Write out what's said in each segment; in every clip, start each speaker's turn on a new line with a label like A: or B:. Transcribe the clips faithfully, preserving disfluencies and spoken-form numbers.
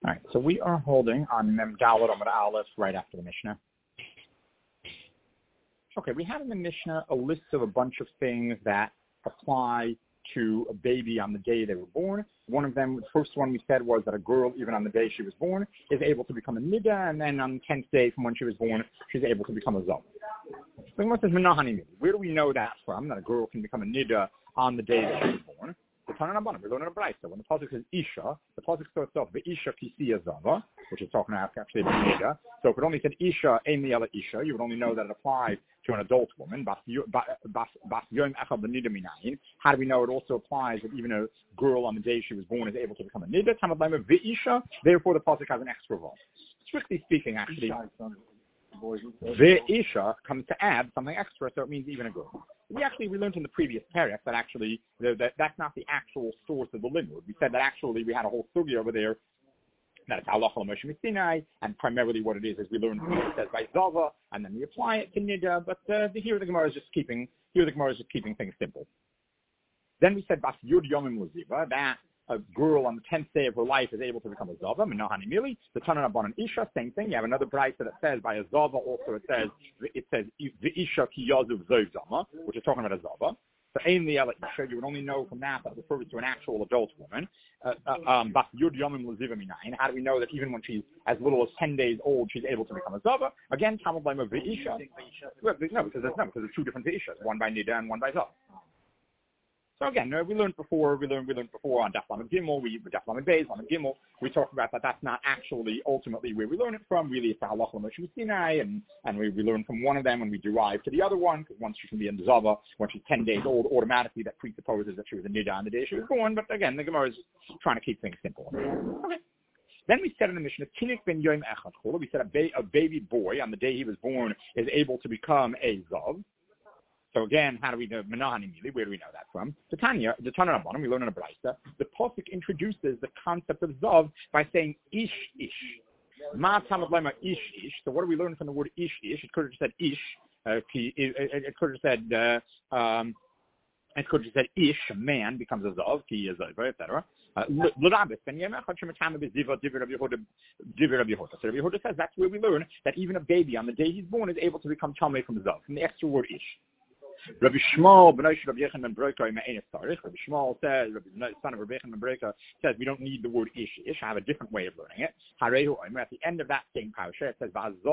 A: All right, so we are holding on Mem Dalet Amud Aleph right after the Mishnah. Okay, we have in the Mishnah a list of a bunch of things that apply to a baby on the day they were born. One of them, the first one we said was that a girl, even on the day she was born, is able to become a nida, and then on the tenth day from when she was born, she's able to become a zav. The Gemara says, where do we know that from, that a girl can become a nida on the day that she was born? The Tanan Abanim, we're learning a Brayso. When the pasuk says Isha, the pasuk starts off the Isha Kisiya Zava, which is talking about actually about nida. So if it only said Isha Ein Liela Isha, you would only know that it applies to an adult woman. How do we know it also applies that even a girl on the day she was born is able to become a nida? Therefore, the pasuk has an extra vav. Strictly speaking, actually, the Isha comes to add something extra, so it means even a girl. We actually, we learned in the previous paragraph that actually, that that's not the actual source of the limud. We said that actually we had a whole sugya over there, that it's halacha l'Moshe Sinai, and primarily what it is is we learn from what it says by Zava, and then we apply it to Nida, but uh, here the Gemara is just keeping, here the Gemara is just keeping things simple. Then we said, Bas Yud Yomim L'Ziva, that a girl on the tenth day of her life is able to become a Zava, Menahani Mili. The Tanan Abanim Isha, same thing. You have another Brayso that says by a Zava also it says, it says, the Isha Ki Yazuv Zov Zama, which is talking about a Zava. So Ein Liela Isha, you would only know from that that it refers to an actual adult woman. Uh, uh, um, Bas Yud Yomim L'Ziva Minayin. How do we know that even when she's as little as ten days old, she's able to become a Zava? Again, Talmud Lema V'Isha. No, because there's no, because there's two different V'Ishas, one by Nida and one by Zava. So again, we learned before, we learned, we learned before on Daf Lamed Gimel, we, Daf Lamed Beis, Lamed Gimel, we talked about that that's not actually ultimately where we learn it from, really it's the halacha l'Moshe Sinai, and, and we, we learn from one of them and we derive to the other one, because once she can be in Zava, when she's ten days old, automatically that presupposes that she was a Nida on the day she was born, but again, the Gemara is trying to keep things simple. Okay. Then we said in the Mishnah, Tinik ben Yom Echad, we said a, ba- a baby boy on the day he was born is able to become a Zav. So again, how do we know Menahani Mili? Where do we know that from? The Tanya, the Tanan Abanim, we learn in a Brayso. The pasuk introduces the concept of Zav by saying Ish Ish. Ma Talmud Lema Ish Ish. So what do we learn from the word Ish Ish? It could have said Ish. Uh, it, it, it could have said uh, um, it could have said Ish, a man becomes a Zav, Ki is over, et cetera. L'Rabis ben Yom Echad shematama b'ziva divrei Rabbi Yehuda divrei Rabbi Yehuda. So Rabbi Yehuda says that's where we learn that even a baby on the day he's born is able to become tamei from Zav, from the extra word Ish. Rabbi Shmuel, Rabbi Yechon ben Broka, Rabbi Shmuel says, Rabbi son of Rabbi Yechon ben Broka says we don't need the word ish ish. I have a different way of learning it. At the end of that same parasha, it says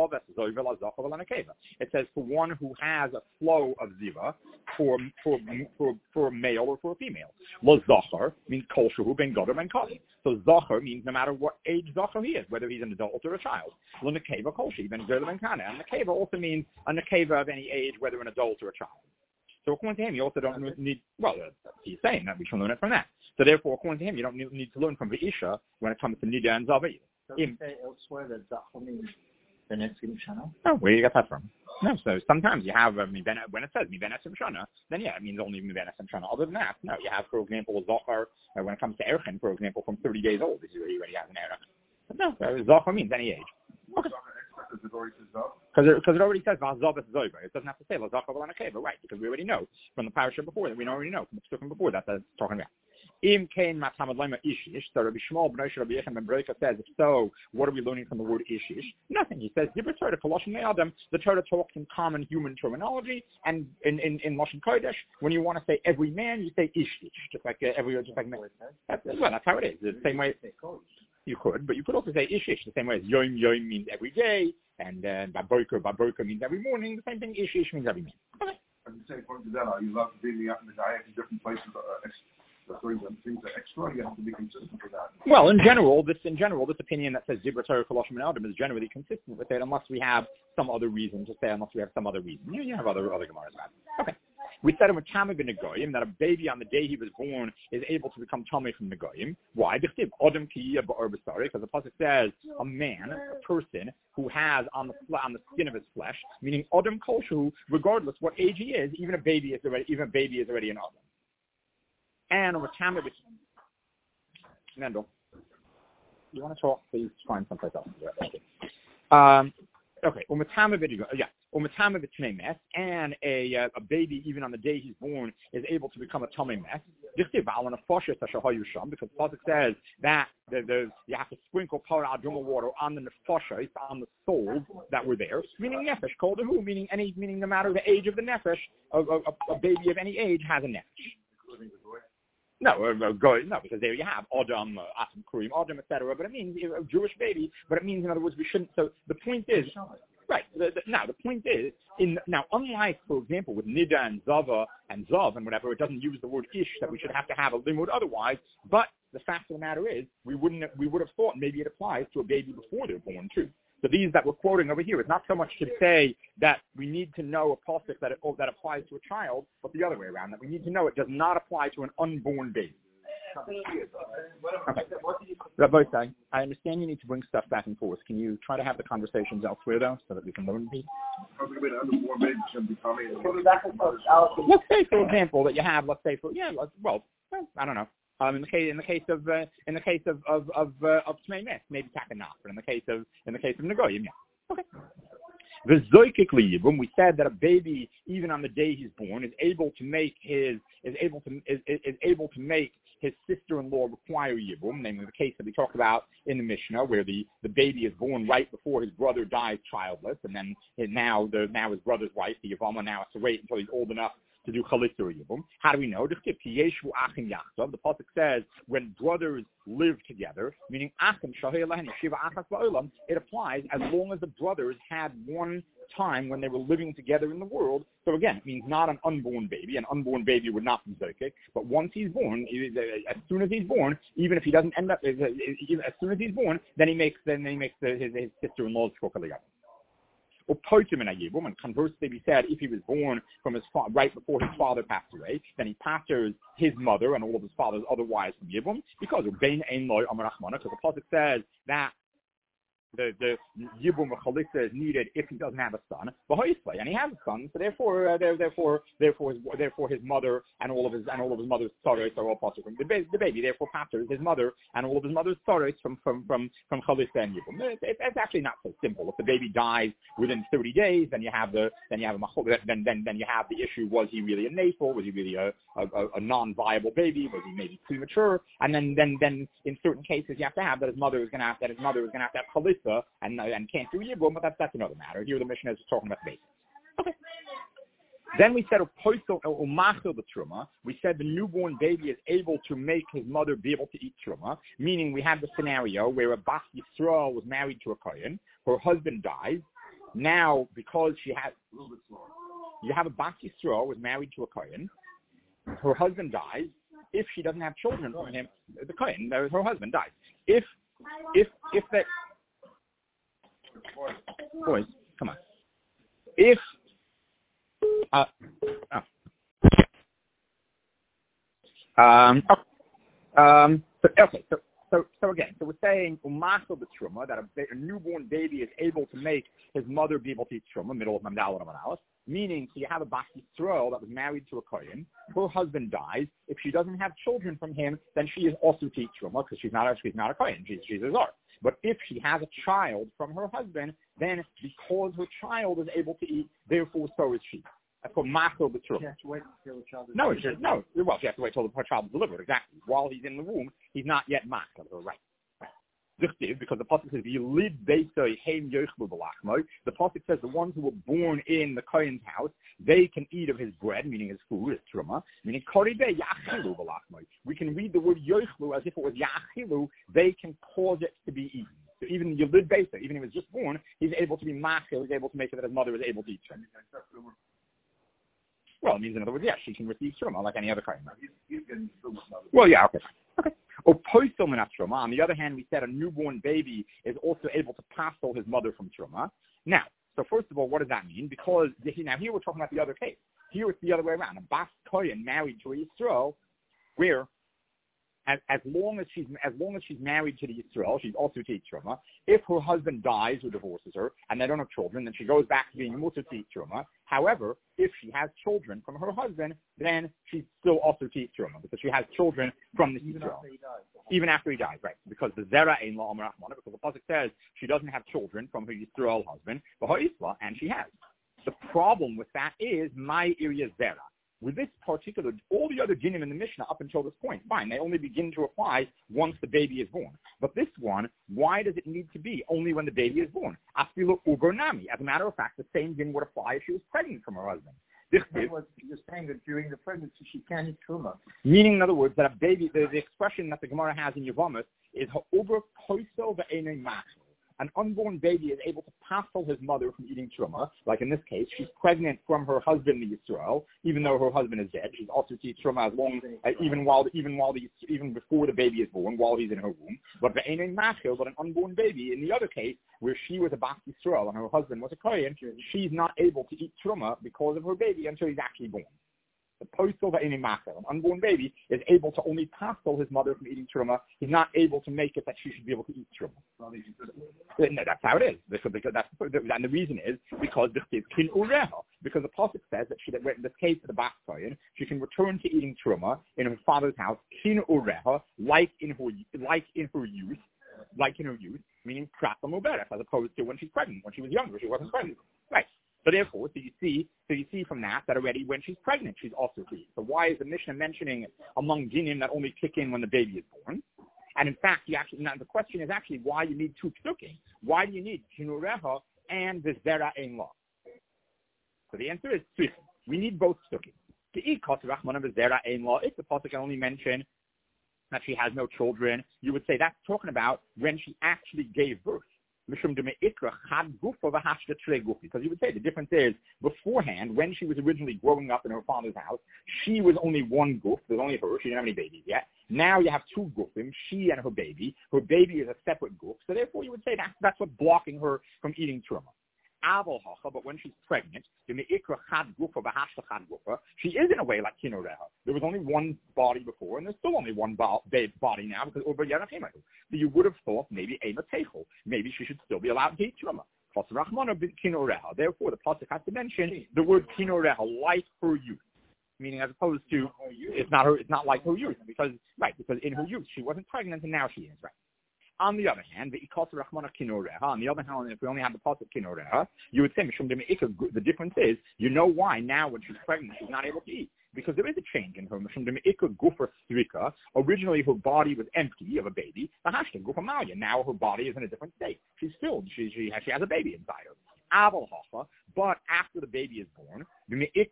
A: it says for one who has a flow of ziva, for for for for a male or for a female. Lo zachar means kol shehu ben gadol ben kali. So zachar means no matter what age zachar he is, whether he's an adult or a child. Lo nekeva kol shehu ben gadol ben kana. And nekeva also means a nekeva of any age, whether an adult or a child. So according to him, you also don't need, well, uh, he's saying that we should learn it from that. So therefore, according to him, you don't need, need to learn from the Isha when it comes to Nida and Zav either.
B: Does it say elsewhere that Zachar means Benetzim Shana?
A: Oh, where do you get that from? No, so sometimes you have, uh, when it says Mi Benetzim Shana, then yeah, it means only Mi Benetzim Shana. Other than that, no, you have, for example, Zachar, uh, when it comes to Erchen, for example, from thirty days old, this is where he already has an Erchen. But no, so Zachar means any age. Okay. Because it, it already says Vazav is over. It doesn't have to say Lazachar v'lanakeva, right? Because we already know from the parasha before that we already know from the psukim before that that's talking about. Im kain matamad lema ishish. So Rabbi Shmuel ben Rabbi Yechon ben Broka says, if so, what are we learning from the word ishish? Nothing. He says Dibur Torah Koloshin Me'adam. The Torah talks in common human terminology, and in in in Lashon Kodesh, when you want to say every man, you say ishish, just like uh, every just like man. That's, well, that's how it is. The same way. You could, but you could also say ish ish the same way as yom yom means every day, and uh, baboka baboka means every morning. The same thing, ish ish means every man. Okay.
C: And the same point to that, are you allowed to be in the Medayek in different places? Uh, Things are extra. You have to be consistent with that.
A: Well, in general, this in general, this opinion that says Dibur Torah Koloshim and Adam is generally consistent with it, unless we have some other reason to say, unless we have some other reason. You, you have other other Gemaras about it. Okay. We said in Tama ben Negoyim that a baby on the day he was born is able to become Tamei from Negoyim. Why? Because the pasuk says a man, a person who has on the on the skin of his flesh, meaning Adam Kolshu, regardless what age he is, even a baby is already even a baby is already an Adam. And with Tama ben Mendel, you want to talk? Please find someplace else. Um, okay. Well, Tama ben yeah. and a uh, a baby, even on the day he's born, is able to become a tummy mess. Because the pasuk says that the, the, you have to sprinkle water on the nefashos, on the souls that were there, meaning nefesh, called who, meaning any, meaning no matter the age of the nefesh, a, a, a baby of any age has a nefesh. No, uh, go, no, because there you have Adam, uh, Atam Kurim, Adam, et cetera. But it means you know, a Jewish baby. But it means, in other words, we shouldn't. So the point is, right? The, the, now the point is, in now unlike, for example, with Nida and Zava and Zav and whatever, it doesn't use the word Ish that we should have to have a limud otherwise. But the fact of the matter is, we wouldn't. We would have thought maybe it applies to a baby before they're born too. So these that we're quoting over here is not so much to say that we need to know a pasuk that it, oh, that applies to a child, but the other way around, that we need to know it does not apply to an unborn baby. Okay. Rabbi, I understand you need to bring stuff back and forth. Can you try to have the conversations elsewhere, though, so that we can learn people? Let's say, for example, that you have, let's say, for, yeah, well, I don't know. Um, in the case, in the case of, uh, in the case of of of, uh, of Tmei Mes, maybe Takanach, but in the case of, in the case of Negoyim, yeah. Okay. The Zoikik Liyibum, we said that a baby, even on the day he's born, is able to make his, is able to, is, is able to make his sister-in-law require Yibum, namely the case that we talked about in the Mishnah, where the, the baby is born right before his brother dies childless, and then his, now the now his brother's wife, the Yavama, now has to wait until he's old enough to do chalitza or yibum. How do we know? The pasuk says when brothers live together, meaning achim shahei shiva achas ba'olam, it applies as long as the brothers had one time when they were living together in the world. So again, it means not an unborn baby. An unborn baby would not be zokek, but once he's born, as soon as he's born, even if he doesn't end up, as soon as he's born, then he makes then he makes the, his, his sister-in-law's kokaliyah. Or poitim in a yibum, and conversely, we said if he was born from his fa- right before his father passed away, then he pastors his mother and all of his father's other wives from yibum, because of bein ein loy amarachmana, because the pasuk says that the the yibum or chalitza is needed if he doesn't have a son, and he has a son, so therefore, uh, therefore, therefore, his, therefore, his mother and all of his and all of his mother's tzaros are all possible from the, ba- the baby. Therefore, pastors his mother and all of his mother's tzaros from from from from chalitza and yibum. It, it, it's actually not so simple. If the baby dies within thirty days, then you have the then you have a machol. Then then then you have the issue: was he really a nafel? Was he really a, a, a non-viable baby? Was he maybe premature? And then then then in certain cases, you have to have that his mother is going to have that his mother is going to have to have chalitza. And, uh, and can't do yibum, but that's, that's another matter. Here the Mishnah is talking about the basics. Okay. Then we said, umachil the truma. We said the newborn baby is able to make his mother be able to eat truma, meaning we have the scenario where a Bas Yisrael was married to a Kohen, her husband dies. Now, because she has, you have a Bas Yisrael was married to a Kohen, her husband dies. If she doesn't have children from him, the Kohen, her husband dies. If, if, if that, boys, come on. If uh, oh. um, um, so, okay, so so so again, so we're saying umachel the truma that a, a newborn baby is able to make his mother be able to eat truma, middle of mamdal and manalis. Meaning, so you have a Bas Yisrael that was married to a Kohen. Her husband dies. If she doesn't have children from him, then she is also to eat truma because she's not a, she's not a Kohen. She's she's a Zar. But if she has a child from her husband, then because her child is able to eat, therefore so is she. That's called machil b'truma.
B: She has to wait until the child is
A: No, she, no. Well, she has to wait until the child is delivered. Exactly. While he's in the womb, he's not yet machil. Right. Because the pasuk says, "Yilid beisay heim yochlu b'lachmo." The pasuk says the ones who were born in the Kohen's house, they can eat of his bread, meaning his food, his truma. Meaning koribeh yachilu b'lachmo. We can read the word yochlu as if it was yachilu. They can cause it to be eaten. So even Yilid beisay, even if he was just born, he's able to be machil. He's able to make sure that his mother is able to eat truma. Well, it means, in other words, yes, she can receive truma like any other Kohen. Well, yeah, okay. Okay. Or postal minat truma. On the other hand, we said a newborn baby is also able to pastel his mother from truma. Now, so first of all, what does that mean? Because now here we're talking about the other case. Here it's the other way around. A Bas Kohen married to a Yisrael, where as, as long as she's as long as she's married to the Yisrael, she's also to eat truma. If her husband dies or divorces her, and they don't have children, then she goes back to being mutter to eat truma. However, if she has children from her husband, then she's still also to eat truma because she has children from the Yisrael. Even after he dies, right? Because the zera ein la amar achmana, because the pasuk says she doesn't have children from her Yisrael husband, but her isla, and she has. The problem with that is my area zera. With this particular, all the other dinim in the Mishnah up until this point, fine, they only begin to apply once the baby is born. But this one, why does it need to be only when the baby is born? Afilu ubernami. As a matter of fact, the same din would apply if she was pregnant from her husband.
B: You're saying that during the pregnancy she can't eat truma.
A: Meaning, in other words, that a baby, the, the expression that the Gemara has in Yevamos is ha'over koisel ve'enei machel. An unborn baby is able to passel his mother from eating truma. Like in this case, she's pregnant from her husband, the Yisrael, even though her husband is dead. She's also to eat truma as long, uh, even while, even while the, even before the baby is born, while he's in her womb. But ve'enei machel, but an unborn baby, in the other case, where she was a Bas Yisrael and her husband was a Kohen, she's not able to eat truma because of her baby until he's actually born. The postal ve'enei machel, an unborn baby, is able to only passel his mother from eating truma. He's not able to make it that she should be able to eat truma. No, that's how it is. Because that's, and the reason is because because the pasuk says that she, that in this case of the Bas Kohen, she can return to eating truma in her father's house, kin ureha, like in her like in her youth, like in her youth, meaning krata muberach, as opposed to when she's pregnant. When she was younger, she wasn't pregnant. Right. So therefore, so you see, so you see from that that already when she's pregnant, she's also free. So why is the Mishnah mentioning among dinim that only kick in when the baby is born? And in fact, you actually now the question is actually why you need two psukim. Why do you need kinureha and the zera ein law? So the answer is tzrichim. We need both psukim. If the pasuk can only mention that she has no children, you would say that's talking about when she actually gave birth. Because you would say the difference is beforehand, when she was originally growing up in her father's house, she was only one goof. There's only her. She didn't have any babies yet. Now you have two goofim, she and her baby. Her baby is a separate goof. So therefore you would say that's, that's what's blocking her from eating truma. But when she's pregnant, she is in a way like kinoreha. There was only one body before, and there's still only one body now because over Yerachim. So you would have thought maybe Ema Techel, maybe she should still be allowed to eat truma. Therefore, the pasuk has to mention the word kinoreha, like her youth, meaning as opposed to it's not her, it's not like her youth because right because in her youth she wasn't pregnant and now she is right. On the other hand, the on the other hand, if we only have the pasuk kinoreha, you would say the difference is you know why now when she's pregnant she's not able to eat because there is a change in her. Originally her body was empty of a baby. Now her body is in a different state. She's filled. She she has, she has a baby inside her. But after the baby is born, you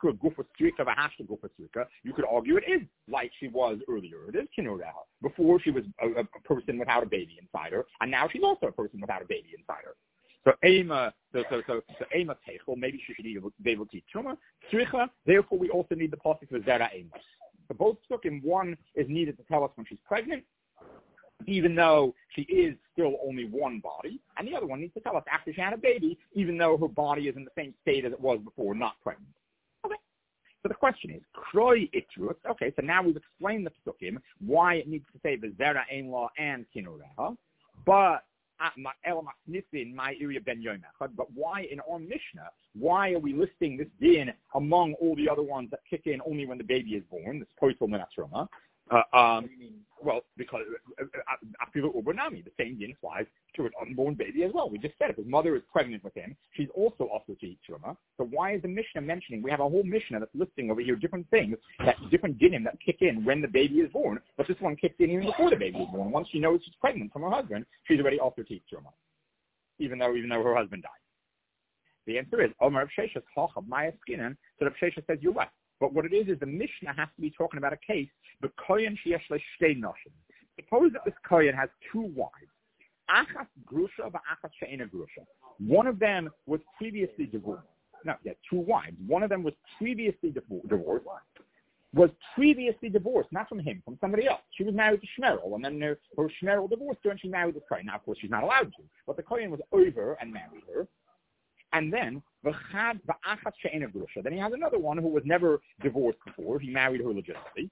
A: could argue it is like she was earlier. It is kinureha. Before she was a, a person without a baby inside her, and now she's also a person without a baby inside her. So Ema, so so so, so Ema Techel, maybe she should be able to eat truma. Tzricha, therefore we also need the pasuk for zera ema. So both psukim, one is needed to tell us when she's pregnant, even though she is still only one body, and the other one needs to tell us after she had a baby, even though her body is in the same state as it was before, not pregnant. Okay. So the question is, kroi itrut. Okay, so now we've explained the psukim, why it needs to say the zera ein law and kinureha, but in my area ben Yomechad, but why in our Mishnah, why are we listing this din among all the other ones that kick in only when the baby is born, this poitel menatroma? Uh, um, well, because Afilu Ubernami, the same din applies to an unborn baby as well. We just said if his mother is pregnant with him, she's also also to eat truma. So why is the Mishnah mentioning? We have a whole Mishnah that's listing over here different things, that different dinim that kick in when the baby is born, but this one kicks in even before the baby is born. Once she knows she's pregnant from her husband, she's already also to eat truma, even though even though her husband died. The answer is Omer Sheshes Chachab Maya Skinan. So Rav Sheshes says you're right. But what it is is the Mishnah has to be talking about a case, the Kohen sheyesh shtei noshim. Suppose that this Kohen has two wives, achas grusha v'achas she'ena grusha. One of them was previously divorced. No, yeah, two wives. One of them was previously divorced. Was previously divorced, not from him, from somebody else. She was married to Shmerel, and then her, her Shmerel divorced her, and she married this Kohen. Now, of course, she's not allowed to, but the Kohen was over and married her. And then, then he has another one who was never divorced before. He married her legitimately.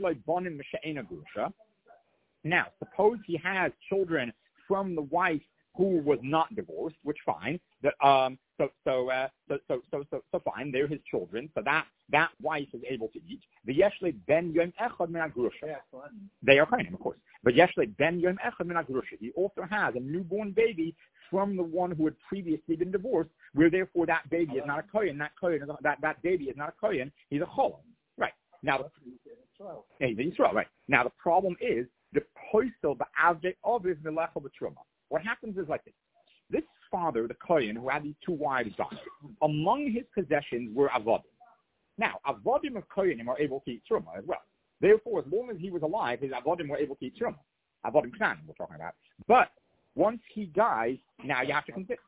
A: Now, suppose he has children from the wife who was not divorced, which fine. That um, so so uh, so so so so so fine. They're his children. So that that wife is able to eat. The Yeshle ben yom echad min agrusha. They are kohanim, of course. But Yeshle ben yom echad min agrusha. He also has a newborn baby from the one who had previously been divorced, where therefore that baby is not a kohen. That kohen is a, that that baby is not a kohen. He's a cholon. Right now, the, he's Yisrael. Right now, the problem is the poisel ba'avdei of is melecha b'truma. What happens is like this. This father, the Kohen, who had these two wives died, among his possessions were avodim. Now, avodim of Kohenim are able to eat truma as well. Therefore, as long as he was alive, his avodim were able to eat truma. Avodim knanim we're talking about. But once he dies, now you have to consider.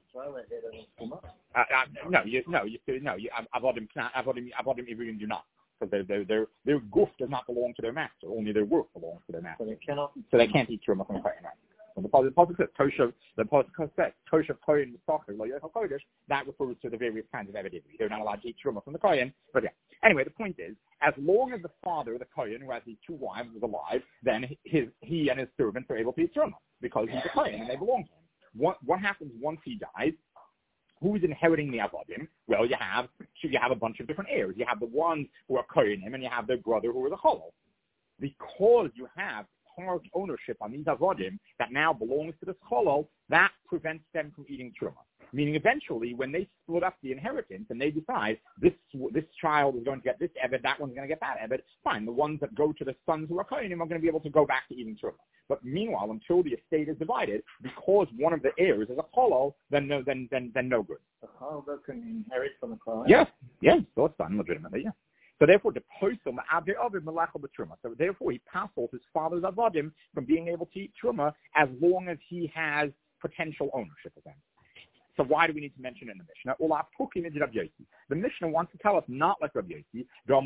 A: Uh, uh, no, you, no, you, no, you, avodim avodim avodim even do not. Because their, their, their, their goof does not belong to their master. Only their work belongs to their master.
B: So they cannot.
A: So they can't eat truma from a Kohen. So the Pasuk says, Toshav, the Pasuk says, Toshav Kohen Mistocher, Lo Yochel Kodesh, that refers to the various kinds of evidence. They're not allowed to eat truma from the Kohen. But yeah. Anyway, the point is, as long as the father, the Kohen, who has these two wives, is alive, then his, he and his servants are able to eat truma because he's a Kohen and they belong to him. What, what happens once he dies? Who's inheriting the avodim? Well, you have you have a bunch of different heirs. You have the ones who are kohenim, and you have their brother who is a cholol. Because you have part ownership on these avodim that now belongs to this cholol, that prevents them from eating truma. Meaning, eventually, when they split up the inheritance and they decide this this child is going to get this eved, that one's going to get that eved, fine. The ones that go to the sons who are kohenim are going to be able to go back to eating truma. But meanwhile, until the estate is divided, because one of the heirs is a cholol, then no, then then then no good.
B: The cholol can inherit from the kohen.
A: Yes, yes, so it's done legitimately. Yeah. So therefore, the posel ma'avdei aviv melachal b'truma. So therefore, he passes his father's avodim from being able to eat truma as long as he has potential ownership of them. So why do we need to mention it in the Mishnah? The Mishnah wants to tell us not like Rabbi Yossi.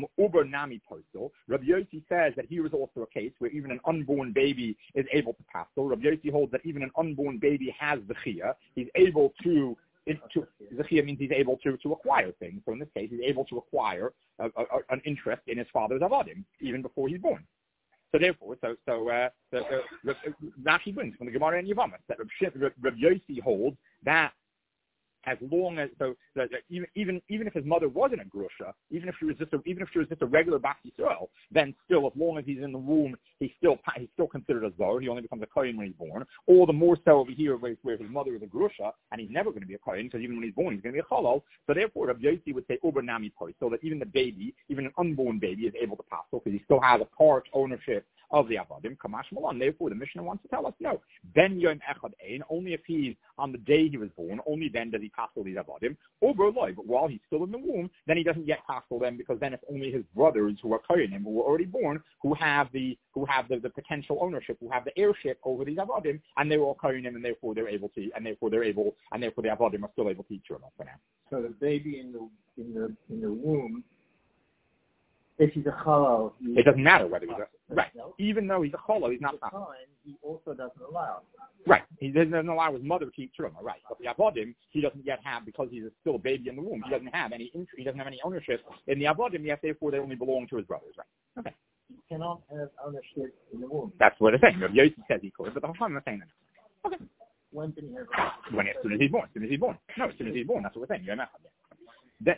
A: Rabbi Yossi says that here is also a case where even an unborn baby is able to pass. So Rabbi Yossi holds that even an unborn baby has the chiyah. He's able to, to the chiyah means he's able to, to acquire things. So in this case, he's able to acquire a, a, an interest in his father's avodim even before he's born. So therefore, so so uh, so, uh, Rashi brings from the Gemara and Yevamos that Rabbi Yossi holds that as long as so that even even even if his mother wasn't a grusha, even if she was just a, even if she was just a regular Bas Yisrael, then still as long as he's in the womb, he's still he's still considered a zor. He only becomes a kohen when he's born. Or the more so over here where, where his mother is a grusha and he's never going to be a kohen because even when he's born he's going to be a cholol. So therefore, Rabbi Yossi would say uber nami pois, so that even the baby, even an unborn baby, is able to pass because he still has a part ownership of the avodim. Kamash Malan. Therefore, the Mishnah wants to tell us no. Ben yom echad ein. Only if he's on the day he was born, only then does he pass all these avodim. Over loy, but while he's still in the womb, then he doesn't yet pass all them because then it's only his brothers who are kohenim, who are already born, who have the who have the, the potential ownership, who have the heirship over these avodim, and they're all kohenim, and therefore they're able to, and therefore they're able, and therefore the avodim are still able to eat truma for now.
B: So the baby in the in the in the womb, if he's a cholol,
A: it doesn't matter whether he's a right. No? Even though he's a cholol, he's not
B: fine. He also doesn't allow.
A: Right. He doesn't allow his mother to eat truma. Right. But the avodim, he doesn't yet have because he's still a baby in the womb. He doesn't have any. He doesn't have any ownership in the avodim yet. Therefore, they only belong to his brothers. Right. Okay.
B: He cannot have ownership in the womb.
A: That's what they're saying. Yossi says he could, but the Chachamim are saying that. Okay.
B: When did he have?
A: When as soon as he's born. As soon as he's born. No, as soon as he's born. That's what we're saying. That,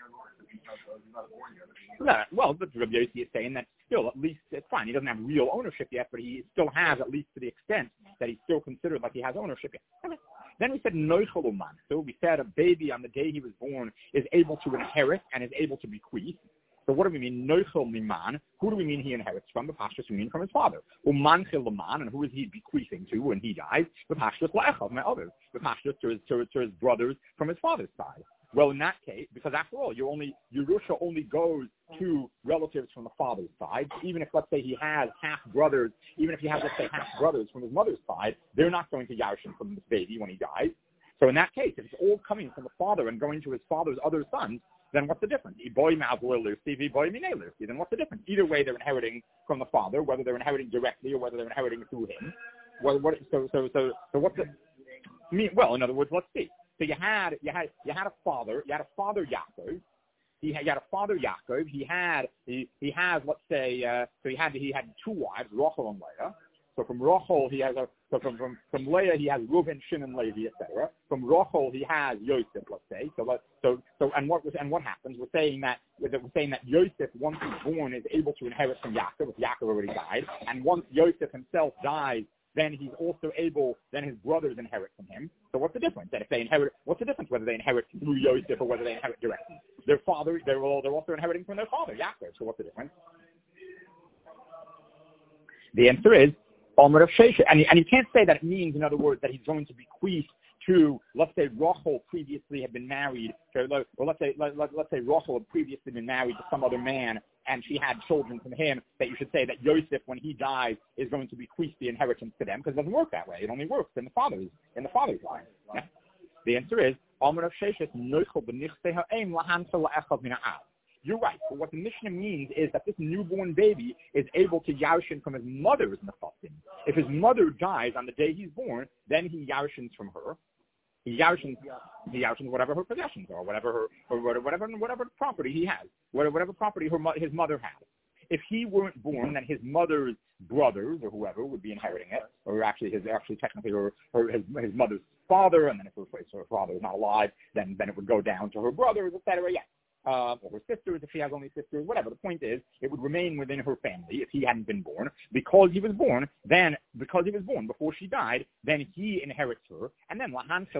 A: no, well, but Rabbi Yossi is saying that still, at least, it's fine. He doesn't have real ownership yet, but he still has, at least to the extent that he's still considered like he has ownership yet. Okay. Then we said noichel uman. So we said a baby on the day he was born is able to inherit and is able to bequeath. So what do we mean noichel miman? Who do we mean he inherits from? The pashtus we mean from his father. Uman chil uman, and who is he bequeathing to when he dies? The pashtus la'echav, my others. The pashtus to his, to, to his brothers from his father's side. Well, in that case, because after all, you only Yerusha only goes to relatives from the father's side. Even if, let's say, he has half brothers, even if he has, let's say, half brothers from his mother's side, they're not going to yash him from this baby when he dies. So in that case, if it's all coming from the father and going to his father's other sons, then what's the difference? Then what's the difference? Either way, they're inheriting from the father, whether they're inheriting directly or whether they're inheriting through him. What, what, so, so, so, so what's the? I mean, well, in other words, let's see. So you had you had you had a father, you had a father Yaakov. He had, you had a father Yaakov. He had he he has let's say uh, so he had he had two wives, Rachel and Leah. So from Rachel he has a so from from, from Leah he has Reuven, Shimon, Levi, et cetera. From Rachel he has Yosef, let's say. So let, so so and what was and what happens? We're saying that we're saying that Yosef, once he's born, is able to inherit from Yaakov. If Yaakov already died, and once Yosef himself dies, then he's also able, then his brothers inherit from him. So what's the difference? Then if they inherit, what's the difference whether they inherit through Yosef or whether they inherit directly? Their father, they're, all, they're also inheriting from their father, Yaakov. So what's the difference? The answer is, Omer of Sheshet. And, and you can't say that it means, in other words, that he's going to bequeath to, let's say, Rachel previously had been married, to, or let's say, let, let, let's say Rachel had previously been married to some other man, and she had children from him, that you should say that Yosef, when he dies, is going to bequeath the inheritance to them, because it doesn't work that way. It only works in the father's, in the father's line. Yeah? The answer is, Omer of Sheshet, Noichel b'nichtei ha'em lahansel la'echad min ha'av. You're right. But what the Mishnah means is that this newborn baby is able to yarshin from his mother's nechasim. If his mother dies on the day he's born, then he yarshins from her. He yarshins, he yarshins whatever her possessions are, whatever her, or whatever, whatever property he has, whatever property her, his mother has. If he weren't born, then his mother's brothers or whoever would be inheriting it, or actually his, actually technically her, her his, his mother's father, and then if her, her father is not alive, then then it would go down to her brothers, et cetera. Yes. Uh, or her sisters, if she has only sisters, whatever. The point is, it would remain within her family if he hadn't been born. Because he was born, then, because he was born before she died, then he inherits her, and then,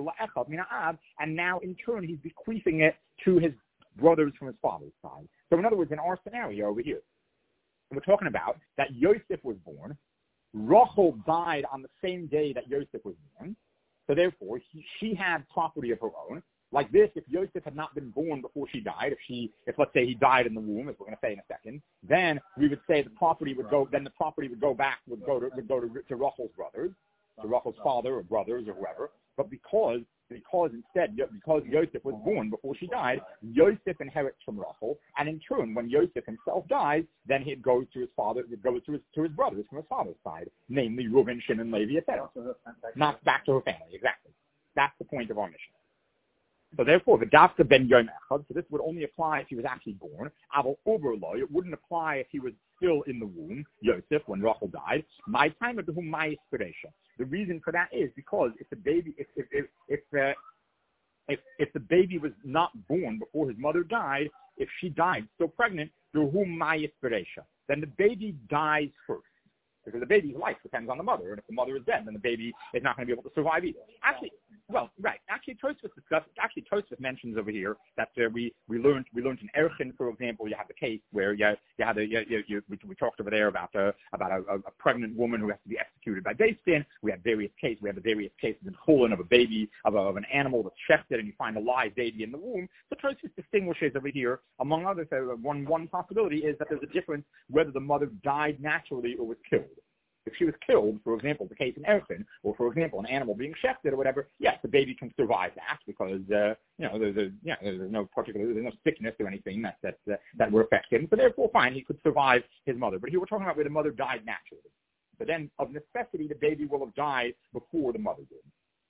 A: and now in turn he's bequeathing it to his brothers from his father's side. So in other words, in our scenario over here, we're talking about that Yosef was born, Rachel died on the same day that Yosef was born, so therefore he, she had property of her own. Like this, if Yosef had not been born before she died, if she, if let's say he died in the womb, as we're going to say in a second, then we would say the property would go, then the property would go back, would go to, would go to, to Rachel's brothers, to Rachel's father or brothers or whoever. But because, because instead, because Yosef was born before she died, Yosef inherits from Rachel, and in turn, when Yosef himself dies, then it goes to his father, it goes to his, to his brothers from his father's side, namely Reuven, Shimon, Levi, et cetera. Not back to her family, exactly. That's the point of our mission. So therefore, the Dafka ben Yom Echad, so this would only apply if he was actually born. Aval Oberlo, it wouldn't apply if he was still in the womb, Yosef, when Rachel died. My time of whom my inspiration. The reason for that is because if the baby, if if if if, uh, if if the baby was not born before his mother died, if she died still pregnant, to whom my inspiration, then the baby dies first. Because the baby's life depends on the mother, and if the mother is dead, then the baby is not going to be able to survive either. Actually, well, right. Actually, Tosfos discussed. Actually, Tosfos mentions over here that uh, we we learned we learned in Erchin, for example, you have the case where you you had a you, you, you, we, we talked over there about uh, about a, a pregnant woman who has to be executed by Beis Din. We have various cases. We have the various cases in Chulin of a baby of, a, of an animal that's shechted, and you find a live baby in the womb. So Tosfos distinguishes over here, among others, uh, one one possibility is that there's a difference whether the mother died naturally or was killed. If she was killed, for example, the case in Erchin, or for example, an animal being shechted or whatever, yes, the baby can survive that because uh, you know there's a yeah there's no particular there's no sickness or anything that that uh, that would affect him. So therefore, fine, he could survive his mother. But here we're talking about where the mother died naturally. But then, of necessity, the baby will have died before the mother did.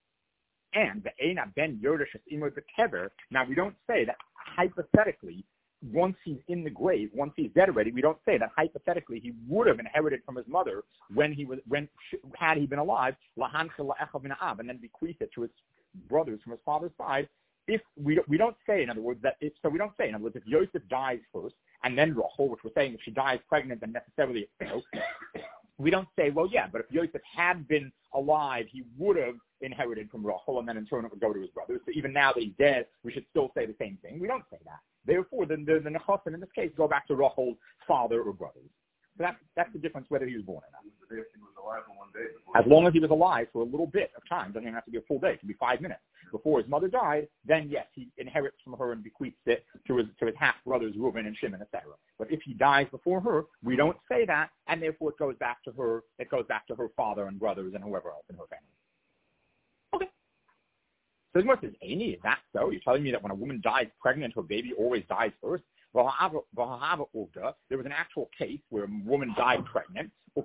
A: And the Eina ben Yodesh Imot Kever. Now we don't say that hypothetically. Once he's in the grave, once he's dead already, we don't say that hypothetically he would have inherited from his mother when he was, when had he been alive, and then bequeath it to his brothers from his father's side. If we don't, we don't say, in other words, that if so, we don't say, in other words, if Yosef dies first and then Rachel, which we're saying if she dies pregnant, then necessarily it's no. We don't say, well, yeah, but if Yosef had been alive, he would have inherited from Rachel, and then in turn it would go to his brothers. So even now that he's dead, we should still say the same thing. We don't say that. Therefore, the, the, the Nechasim in this case go back to Rachel's father or brothers. So that's, that's the difference whether he was born or not.
C: If he was alive for one day.
A: As long as he was alive for a little bit of time, doesn't even have to be a full day. It could be five minutes. Before his mother died, then yes, he inherits from her and bequeaths it to his to his half brothers Reuben and Shimon, et cetera. But if he dies before her, we don't say that, and therefore it goes back to her. It goes back to her father and brothers and whoever else in her family. Okay. So the Gemara says, Aini, is that so? You're telling me that when a woman dies pregnant, her baby always dies first? There was an actual case where a woman died pregnant, and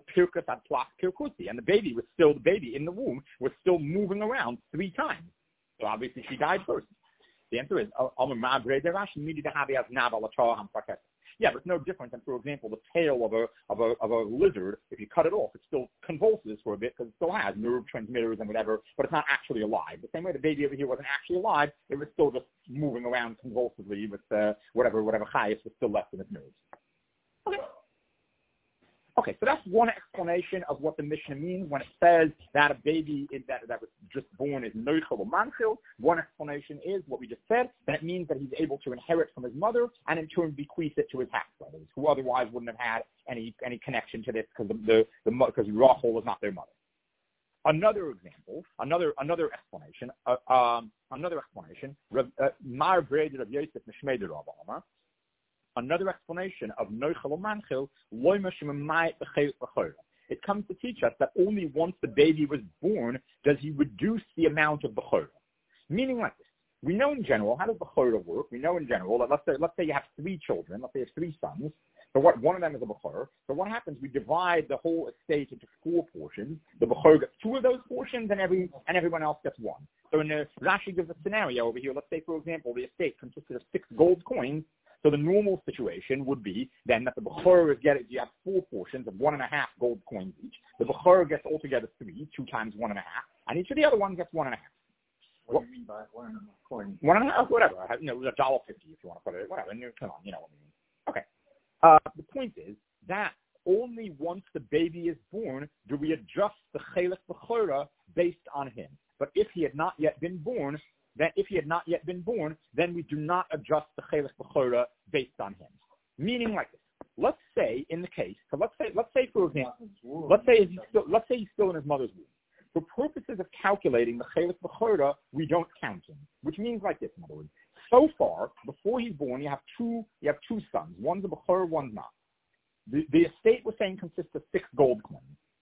A: the baby was still, the baby in the womb was still moving around three times. So obviously she died first. The answer is, Yeah, but it's no different than, for example, the tail of a of a of a lizard. If you cut it off, it still convulses for a bit because it still has nerve transmitters and whatever, but it's not actually alive. The same way the baby over here wasn't actually alive; it was still just moving around convulsively with uh, whatever whatever chayas was still left in its nerves. Okay. Okay, so that's one explanation of what the Mishnah means when it says that a baby in, that, that was just born is noichel or manchil. One explanation is what we just said, that it means that he's able to inherit from his mother and in turn bequeath it to his half brothers, who otherwise wouldn't have had any any connection to this because the the because Rachel was not their mother. Another example, another another explanation, uh, um, another explanation. Mar Breder of Yosef Nishmeder Rav. Another explanation of Noichel or Manchil, it comes to teach us that only once the baby was born does he reduce the amount of Bechorah. Meaning like this. We know in general, how does Bechorah work? We know in general that let's say, let's say you have three children, let's say you have three sons, so what, one of them is a Bechorah. So what happens, we divide the whole estate into four portions. The Bechorah gets two of those portions and every and everyone else gets one. So in the, Rashi gives a scenario over here, let's say for example, the estate consisted of six gold coins. So the normal situation would be then that the Bechorah is getting, you have four portions of one and a half gold coins each. The Bechorah gets altogether three, two times one and a half, and each of the other ones gets one and a half.
B: What, what do you mean by one and a half coins?
A: One and a half, whatever. I have, you know, a dollar fifty if you want to put it, whatever. Come on, you know what I mean. Okay. Uh, the point is that only once the baby is born do we adjust the Chelek Bechorah based on him. But if he had not yet been born, that if he had not yet been born, then we do not adjust the Chelek Bechorah based on him. Meaning like this. Let's say in the case, so let's say, let's say for example, let's say he's still, let's say he's still in his mother's womb. For purposes of calculating the Chelek Bechorah, we don't count him. Which means like this, in other words. So far, before he's born, you have two, you have two sons. One's a Bechorah, one's not. The, the estate we're saying consists of six gold coins.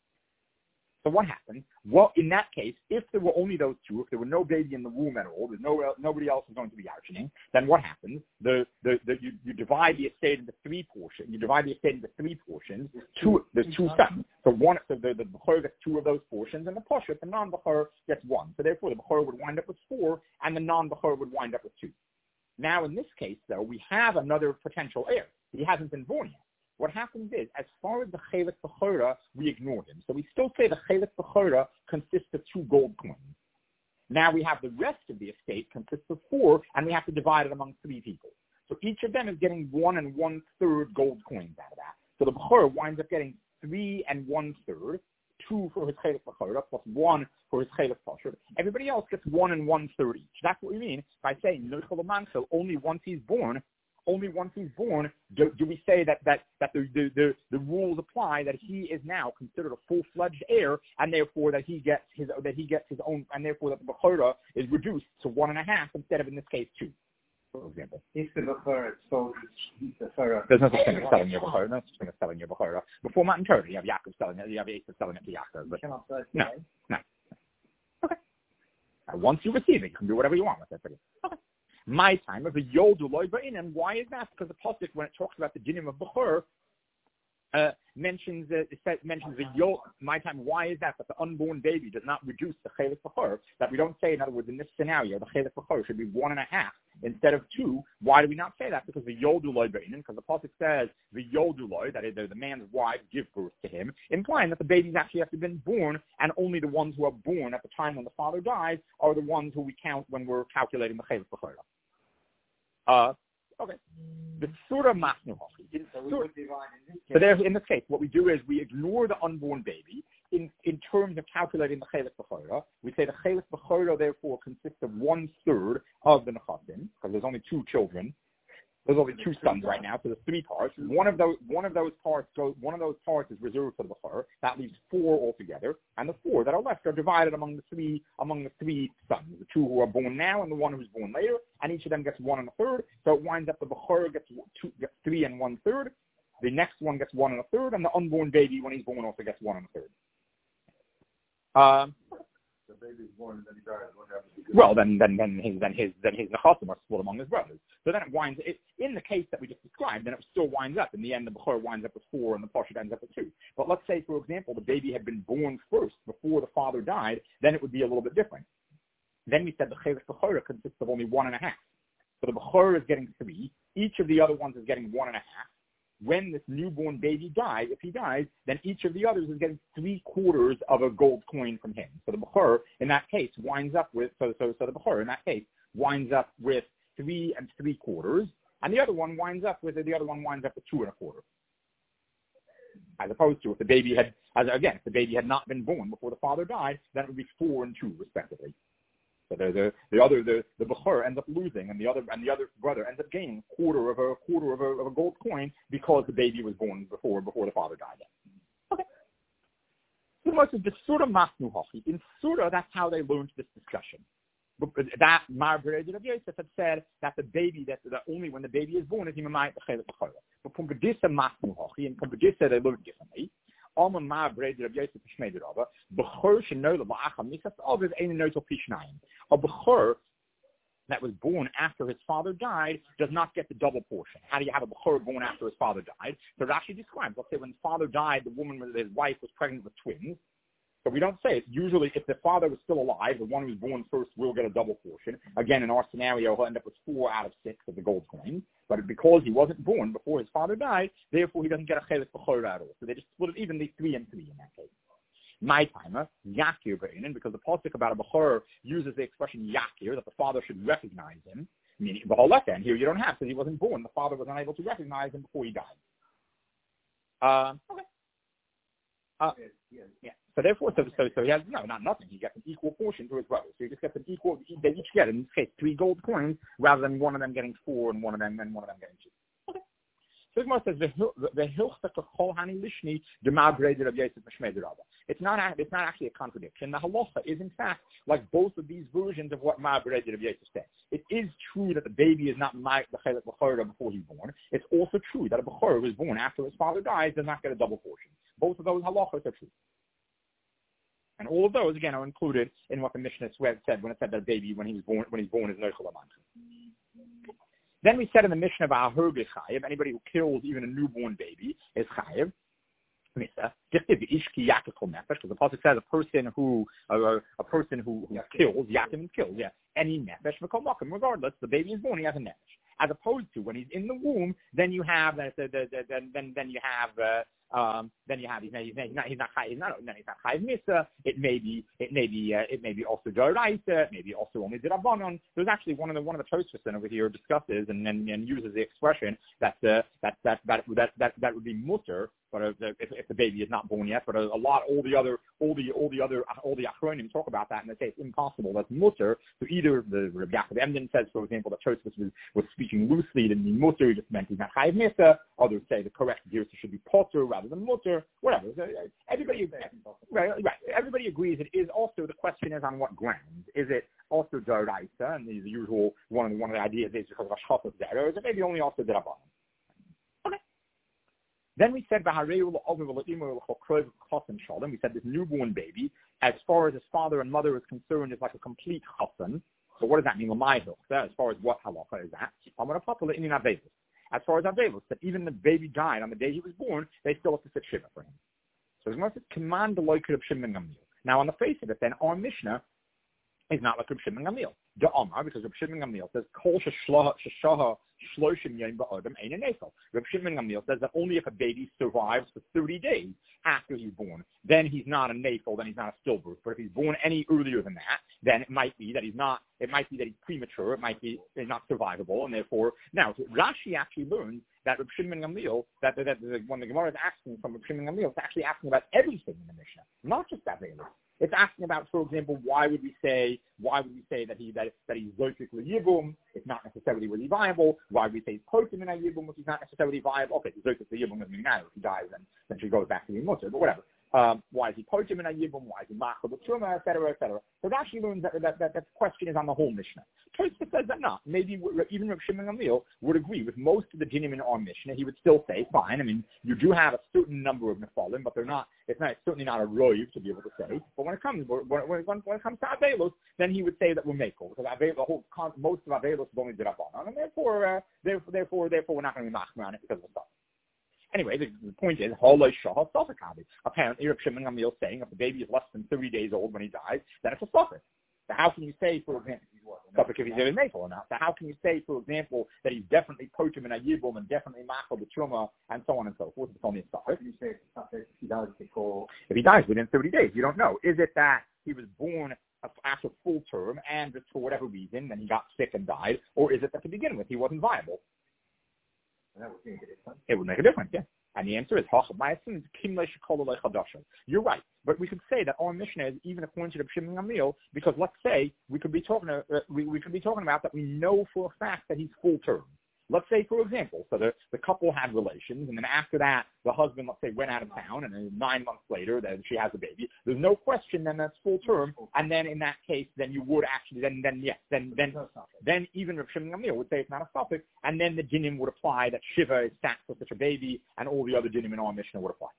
A: So what happened? Well, in that case, if there were only those two, if there were no baby in the womb at all, there's no nobody else is going to be arching, then what happens? The, the, the you, you divide the estate into three portions. You divide the estate into three portions. Two, there's two sons. So one, so the the Bechorah gets two of those portions, and the Poshet, the non-Bechorah, gets one. So therefore, the Bechorah would wind up with four, and the non-Bechorah would wind up with two. Now, in this case, though, we have another potential heir. He hasn't been born yet. What happens is, as far as the Chelek Bechorah, we ignore him. So we still say the Chelek Bechorah consists of two gold coins. Now we have the rest of the estate consists of four, and we have to divide it among three people. So each of them is getting one and one-third gold coins out of that. So the Bechorah winds up getting three and one-third, two for his Chelek Bechorah, plus one for his Chelek Posher. Everybody else gets one and one-third each. That's what we mean by saying Noichel Manchil, only once he's born. Only once he's born do, do we say that that that the, the the the rules apply, that he is now considered a full-fledged heir, and therefore that he gets his that he gets his own, and therefore that the Bechorah is reduced to one and a half instead of in this case two, for example.
B: If the Bechorah sold his Bechorah,
A: there's no such thing as selling your Bechorah. No such thing as selling your Bechorah. Before Matan Torah, you have Yaakov selling it. You have Esau selling it to Yaakov. But
B: cannot sell it
A: no, no. Okay. Now, once you receive it, you can do whatever you want with it. Okay. My time of the Yolduloi Ba'inim. Why is that? Because the pasuk, when it talks about the dinim of Bechor, uh, mentions uh, it says, mentions the Yol. My time. Why is that? That the unborn baby does not reduce the Chelek Bechor. That we don't say, in other words, in this scenario, the Chelek Bechor should be one and a half instead of two. Why do we not say that? Because the Yolduloi Ba'inim. Because the pasuk says the Yolduloi, that is, the man's wife, give birth to him, implying that the babies actually have to have been born, and only the ones who are born at the time when the father dies are the ones who we count when we're calculating the Chelek Bechor. Uh, okay. The Surah Masnuhochi. So, so there, in this case, what we do is we ignore the unborn baby in, in terms of calculating the Chelek Bechorah. We say the Chelek Bechorah, therefore, consists of one-third of the Nechasim, because there's only two children. There's only two sons right now, so there's three parts. One of those, one of those parts goes, one of those parts is reserved for the Bechor. That leaves four altogether, and the four that are left are divided among the three, among the three sons, the two who are born now and the one who's born later, and each of them gets one and a third. So it winds up the Bechor gets two, gets three and one third. The next one gets one and a third, and the unborn baby, when he's born, also gets one and a third. Um.
C: The baby's born and then he dies. What happens?
A: Well, then, then, then his, then his, then his nechasim are split among his brothers. So then it winds. It, in the case that we just described, then it still winds up. In the end, the Bechor winds up with four, and the Poshet ends up with two. But let's say, for example, the baby had been born first before the father died. Then it would be a little bit different. Then we said the Chelek Bechorah consists of only one and a half. So the Bechor is getting three. Each of the other ones is getting one and a half. when this newborn baby dies, if he dies, then each of the others is getting three quarters of a gold coin from him. So the Bechor, in that case, winds up with, so, so, so the Bechor, in that case, winds up with three and three quarters, and the other one winds up with, the other one winds up with two and a quarter. As opposed to if the baby had, as again, if the baby had not been born before the father died, then it would be four and two, respectively. So the the, the other the the Bechor ends up losing, and the other and the other brother ends up gaining a quarter of a quarter of a, of a gold coin because the baby was born before before the father died. Okay. So much as the Surah Masnu Hachi. In Surah, that's how they learned this discussion. That Marbred of Yosef had said that the baby, that, that only when the baby is born is he might the Chelik Bechor. But from Gedissa Masnu Hachi, and from Gedissa they learned differently. Alma Marbred of Yosef Shmei Derava, Bechor Shenola Ba'acham Nisas Alves Ein Notel Pishnayim. A Bechor that was born after his father died does not get the double portion. How do you have a Bechor born after his father died? So Rashi describes, let's say when his father died, the woman, his wife, was pregnant with twins. So we don't say it. Usually, if the father was still alive, the one who was born first will get a double portion. Again, in our scenario, he'll end up with four out of six of the gold coins. But because he wasn't born before his father died, therefore he doesn't get a chelik b'chor at all. So they just split it evenly, three and three in that case. My timer, yakir be'inin, because the pasuk about a b'chor uses the expression yakir, that the father should recognize him. Meaning, b'holeka, and here you don't have, because he wasn't born. The father was unable to recognize him before he died. Uh, okay. Uh, yeah. So therefore, so, so, so he has, no, not nothing. He gets an equal portion to his brothers. So he just gets an equal, they each get, in this case, three gold coins, rather than one of them getting four and one of them, and one of them getting two. Okay. So Gemara says, the hilchta kol hani lishni demagreded of Yosef Mishmei Derava. It's not, it's not actually a contradiction. The halacha is, in fact, like both of these versions of what Ma'abreded of Yosef said. It is true that the baby is not the chelik b'chora before he's born. It's also true that a b'chora who is born after his father dies does not get a double portion. Both of those halachas are true. And all of those, again, are included in what the Mishnah said when it said that a baby, when he was born, when he's born, is noichel amanchu. Then we said in the Mishnah about Herbe Chayev, anybody who kills even a newborn baby is Chayev. Because the pasuk says a person who uh, a person who, who kills, yakim kills, yeah, any nefesh v'kol regardless, the baby is born, he has a nefesh. As opposed to when he's in the womb, then you have uh, the, the, the, then then you have uh, um, then you have he's not he's not he's not he's not he's not chayiv misa. It may be it may be uh, it may be also d'oraisa. It may be also only d'rabbanon. There's actually one of the one of the Tosfos over here discusses and, and and uses the expression that uh, that that that that that that would be mutter. But uh, if, if the baby is not born yet, but a, a lot, all the other, all the, all the other, all the achronim talk about that, and they say it's impossible. That's mutter. So either the Rabbi Yaakov Emden says, for example, that Tosfos was, was speaking loosely, and the mutter he just meant he's not chayiv misa. Others say the correct girsa should be potter rather than mutter. Whatever. So, uh, everybody, right, right. Everybody agrees. It is also the question is on what grounds. Is it also d'oraisa, and the usual one of the, one of the ideas is because of hashchatas there, or is it maybe only also d'rabbanan? Then we said, we said this newborn baby, as far as his father and mother is concerned, is like a complete chassan. So what does that mean? As far as what halacha is that? As far as Avelos, that even the baby died on the day he was born, they still have to sit shiva for him. So it's not command the loikid of Shimon Gamliel. Now on the face of it, then our Mishnah is not like Reb Shimon Gamliel. The Omar, because Reb Shimon Gamliel says, Kol sheshaha shloshim yom ba'odem ein nefel. Reb Shimon Gamliel says that only if a baby survives for thirty days after he's born, then he's not a nefel, then he's not a stillbirth. But if he's born any earlier than that, then it might be that he's not, it might be that he's premature, it might be he's not survivable, and therefore, now, so Rashi actually learns that Reb Shimon Gamliel, that, that, that when the Gemara is asking from Reb Shimon Gamliel, it's actually asking about everything in the Mishnah, not just that Avelos. It's asking about, for example, why would we say, why would we say that he that, that he's zoikik l'yibum, it's not necessarily really viable. Why would we say he's potem in a yibum, which is not necessarily viable? Okay, he's zoikik l'yibum doesn't mean now. If he dies, then then she goes back to the mutter, but whatever. Um, why is he potem in a yibum? Why is he machal b'truma, et cetera, et cetera. So Rashi learns that that, that that question is on the whole Mishnah. Tosfos says that not. Maybe even Reb Shimon Gamliel would agree with most of the dinim in our Mishnah. He would still say, fine. I mean, you do have a certain number of nefalim, but they're not. It's not it's certainly not a roiv to be able to say. But when it comes when when, when it comes to Avelos, then he would say that we're makel because Avelos, the whole most of Avelos is only d'rabbanan, and therefore, uh, therefore, therefore, therefore, we're not going to be machmir on it because of the stuff. Anyway, the, the point is, apparently, Reb Shimon Gamliel is saying if the baby is less than thirty days old when he dies, then it's a suffix. So how can you say, for example, Suffolk if he's in Nafel or not. So how can you say, for example, that he's definitely potem and a yibum and definitely machal the truma and so on and so forth? It's only a Suffolk.
B: How can you say it's Suffolk if he dies before?
A: If he dies within thirty days, you don't know. Is it that he was born after full term and just for whatever reason, then he got sick and died, or is it that to begin with he wasn't viable?
B: That would make a difference.
A: It would make a difference, yeah. And the answer is you're right, but we could say that our Mishnah is even according to the Shimon Gamliel, because let's say we could be talking uh, we, we could be talking about that we know for a fact that he's full term. Let's say, for example, so the, the couple had relations, and then after that, the husband, let's say, went out of town, and then nine months later, then she has a baby. There's no question then that's full term, and then in that case, then you would actually, then, then yes, then, then, then even Rav Shimon Gamliel would say it's not a suffix, and then the dinim would apply that Shiva is sat for such a baby, and all the other dinim in our Mishnah would apply.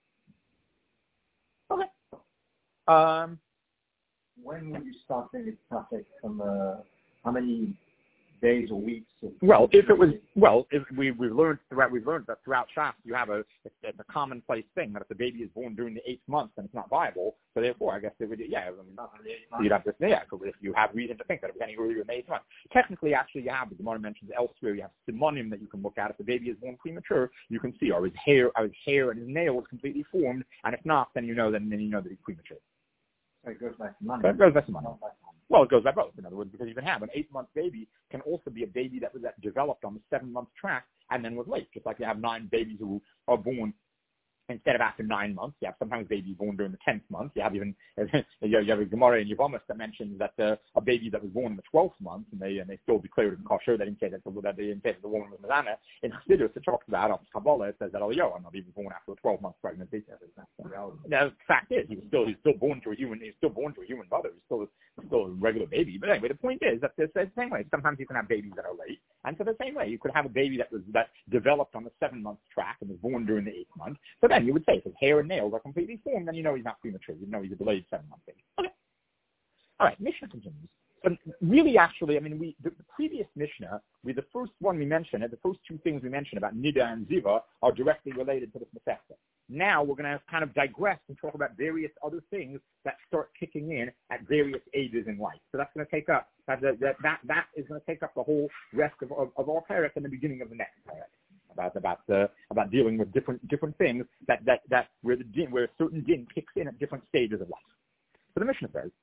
A: Okay. Um,
B: when would you start saying it's suffix from uh, how many days or weeks? Or
A: well, if it was, well, if we, we've learned throughout, we've learned that throughout Shas, you have a, it's, it's a commonplace thing that if the baby is born during the eighth month, then it's not viable. So therefore, I guess it would, yeah, I mean, you'd have to, yeah, if you have reason to think that it was any earlier than the eighth month. Technically, actually, you have, the Gemara mentions elsewhere, you have simonim that you can look at. If the baby is born premature, you can see, are his hair, are his hair and his nails completely formed, and if not, then you know, then, then you know that he's premature.
B: So it goes back to money.
A: So it goes back to money. Well, it goes by both, in other words, because you can have an eight-month baby can also be a baby that was that developed on the seven-month track and then was late, just like you have nine babies who are born instead of after nine months. You have sometimes babies born during the tenth month. You have even you have a Gemara in Yevamos that mentions that uh, a baby that was born in the twelfth month and they and they still declared it in kosher. They didn't say that the, that they didn't say that the woman was Mazana. In Chassidus, it talks about on Kabbalah. It says that oh yo, I'm not even born after a twelve month pregnancy. Now, the fact is, he was still he's still born to a human. He's still born to a human mother. He's still still a regular baby. But anyway, the point is that it's the same way. Sometimes you can have babies that are late, and so the same way you could have a baby that was that developed on the seven month track and was born during the eighth month. So then you would say if his hair and nails are completely formed, then you know he's not premature. You know he's a delayed seven month baby. Okay. All right. Mishnah continues. But really, actually, I mean, we the, the previous Mishnah, we the first one we mentioned, the first two things we mentioned about Nida and Ziva are directly related to this Masechta. Now we're going to kind of digress and talk about various other things that start kicking in at various ages in life. So that's going to take up that that that, that is going to take up the whole rest of of, of our parak in the beginning of the next parak. About about uh, about dealing with different different things that that that where the din, where a certain din kicks in at different stages of life. So the Mishnah says,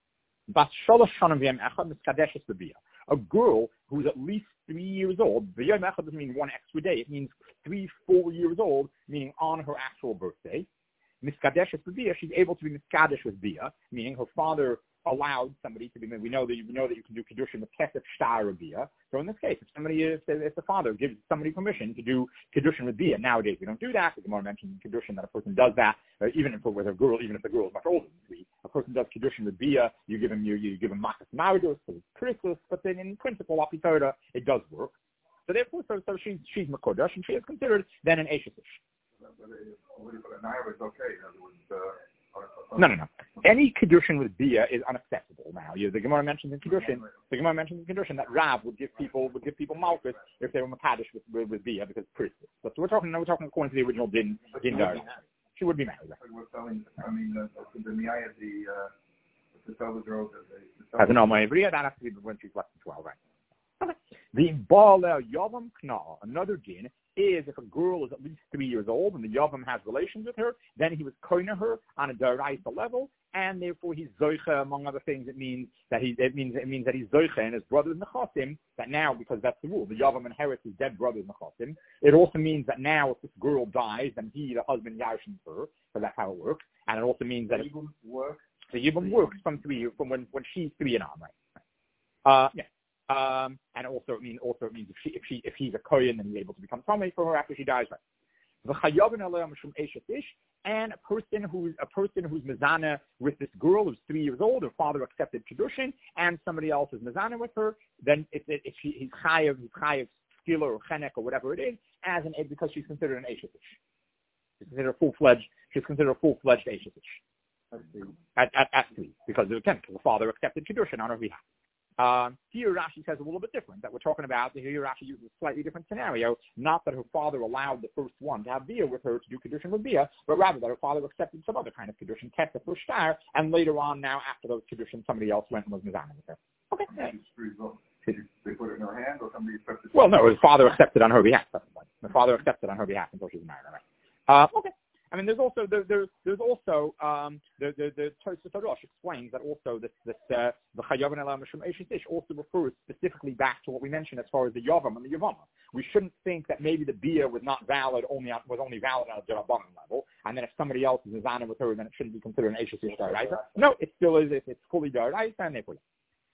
A: a girl who's at least three years old. The yom echad doesn't mean one extra day; it means three full years old, meaning on her actual birthday. Miskadeshes b'bia, she's able to be miskadesh with bia, meaning her father allowed somebody to be. We know that you know that you can do kedushin with kesef shtar or bia. So in this case, if somebody, if, if the father gives somebody permission to do kedushin with bia, nowadays we don't do that. The Gemara mentions in kedushin that a person does that, uh, even if with a girl, even if the girl is much older than three. A person does kedushin with bia, you give him you, you give him makas maridos, so it's Christmas, but then in principle, apitoda, it does work. So therefore, so, so she's she's makodesh, and she is considered then an eshetish. No, no, no. Any kedushin with bia is unacceptable now. You, the Gemara mentions in kedushin, the Gemara mentions in kedushin that Rav would give people would give people malchus if they were makadosh with, with, with bia because it's Christmas. But so we're talking, we're talking according to the original din din dar. She would be married. Right?
C: I mean, the the niyah, the to tell the girl that they.
A: As an alma ivriya, that has to be when she's less than twelve, right? Okay. The bala yavam kna, another din, is if a girl is at least three years old and the yavam has relations with her, then he was koina her on a daraisa level, and therefore he's zoicha. Among other things, it means that he it means it means that he's zoicha and his brothers nechasim. That now, because that's the rule, the yavam inherits his dead brothers nechasim. It also means that now, if this girl dies, then he, the husband, yarshins her. So that's how it works. And it also means that
B: the yibum works.
A: The yibum works from three from when when she's three and on, right? Uh, yeah. Um, and also it means also it means if she if she if he's a kohen, then he's able to become tamei for her after she dies. Right. And a person who's a person who's mezana with this girl who's three years old, her father accepted kedushin, and somebody else is mezana with her, then if, if she, he's chayav, he's chayav skila or chenek or whatever it is, as an because she's considered an eshetish. She's considered a full fledged. She's considered a full fledged eshetish. At, at at three, because again, the father accepted kedushin on her behalf. Um, here Rashi says a little bit different, that we're talking about, here Rashi uses a slightly different scenario, not that her father allowed the first one to have bia with her to do kedushin with bia, but rather that her father accepted some other kind of kedushin, kept the first star, and later on now after those kedushin somebody else went and was mizana with her. Okay.
C: She screws up. They put it in her hand, or somebody accepted it?
A: Well, no, his father accepted on her behalf. That's the point. The father accepted on her behalf until she was married. Right? Uh, okay. I mean, there's also there, there, there's also um, the the the Tosfos Harosh explains that also this this uh, the Chayavin Elam Mishum Eishes also refers specifically back to what we mentioned as far as the Yavam and the Yavama. We shouldn't think that maybe the Bia was not valid only on, was only valid on a Derabanan level, and then if somebody else is Zana with her, then it shouldn't be considered an Eishes Daraisa. No, it still is. It's, it's fully Daraisa, and they put it.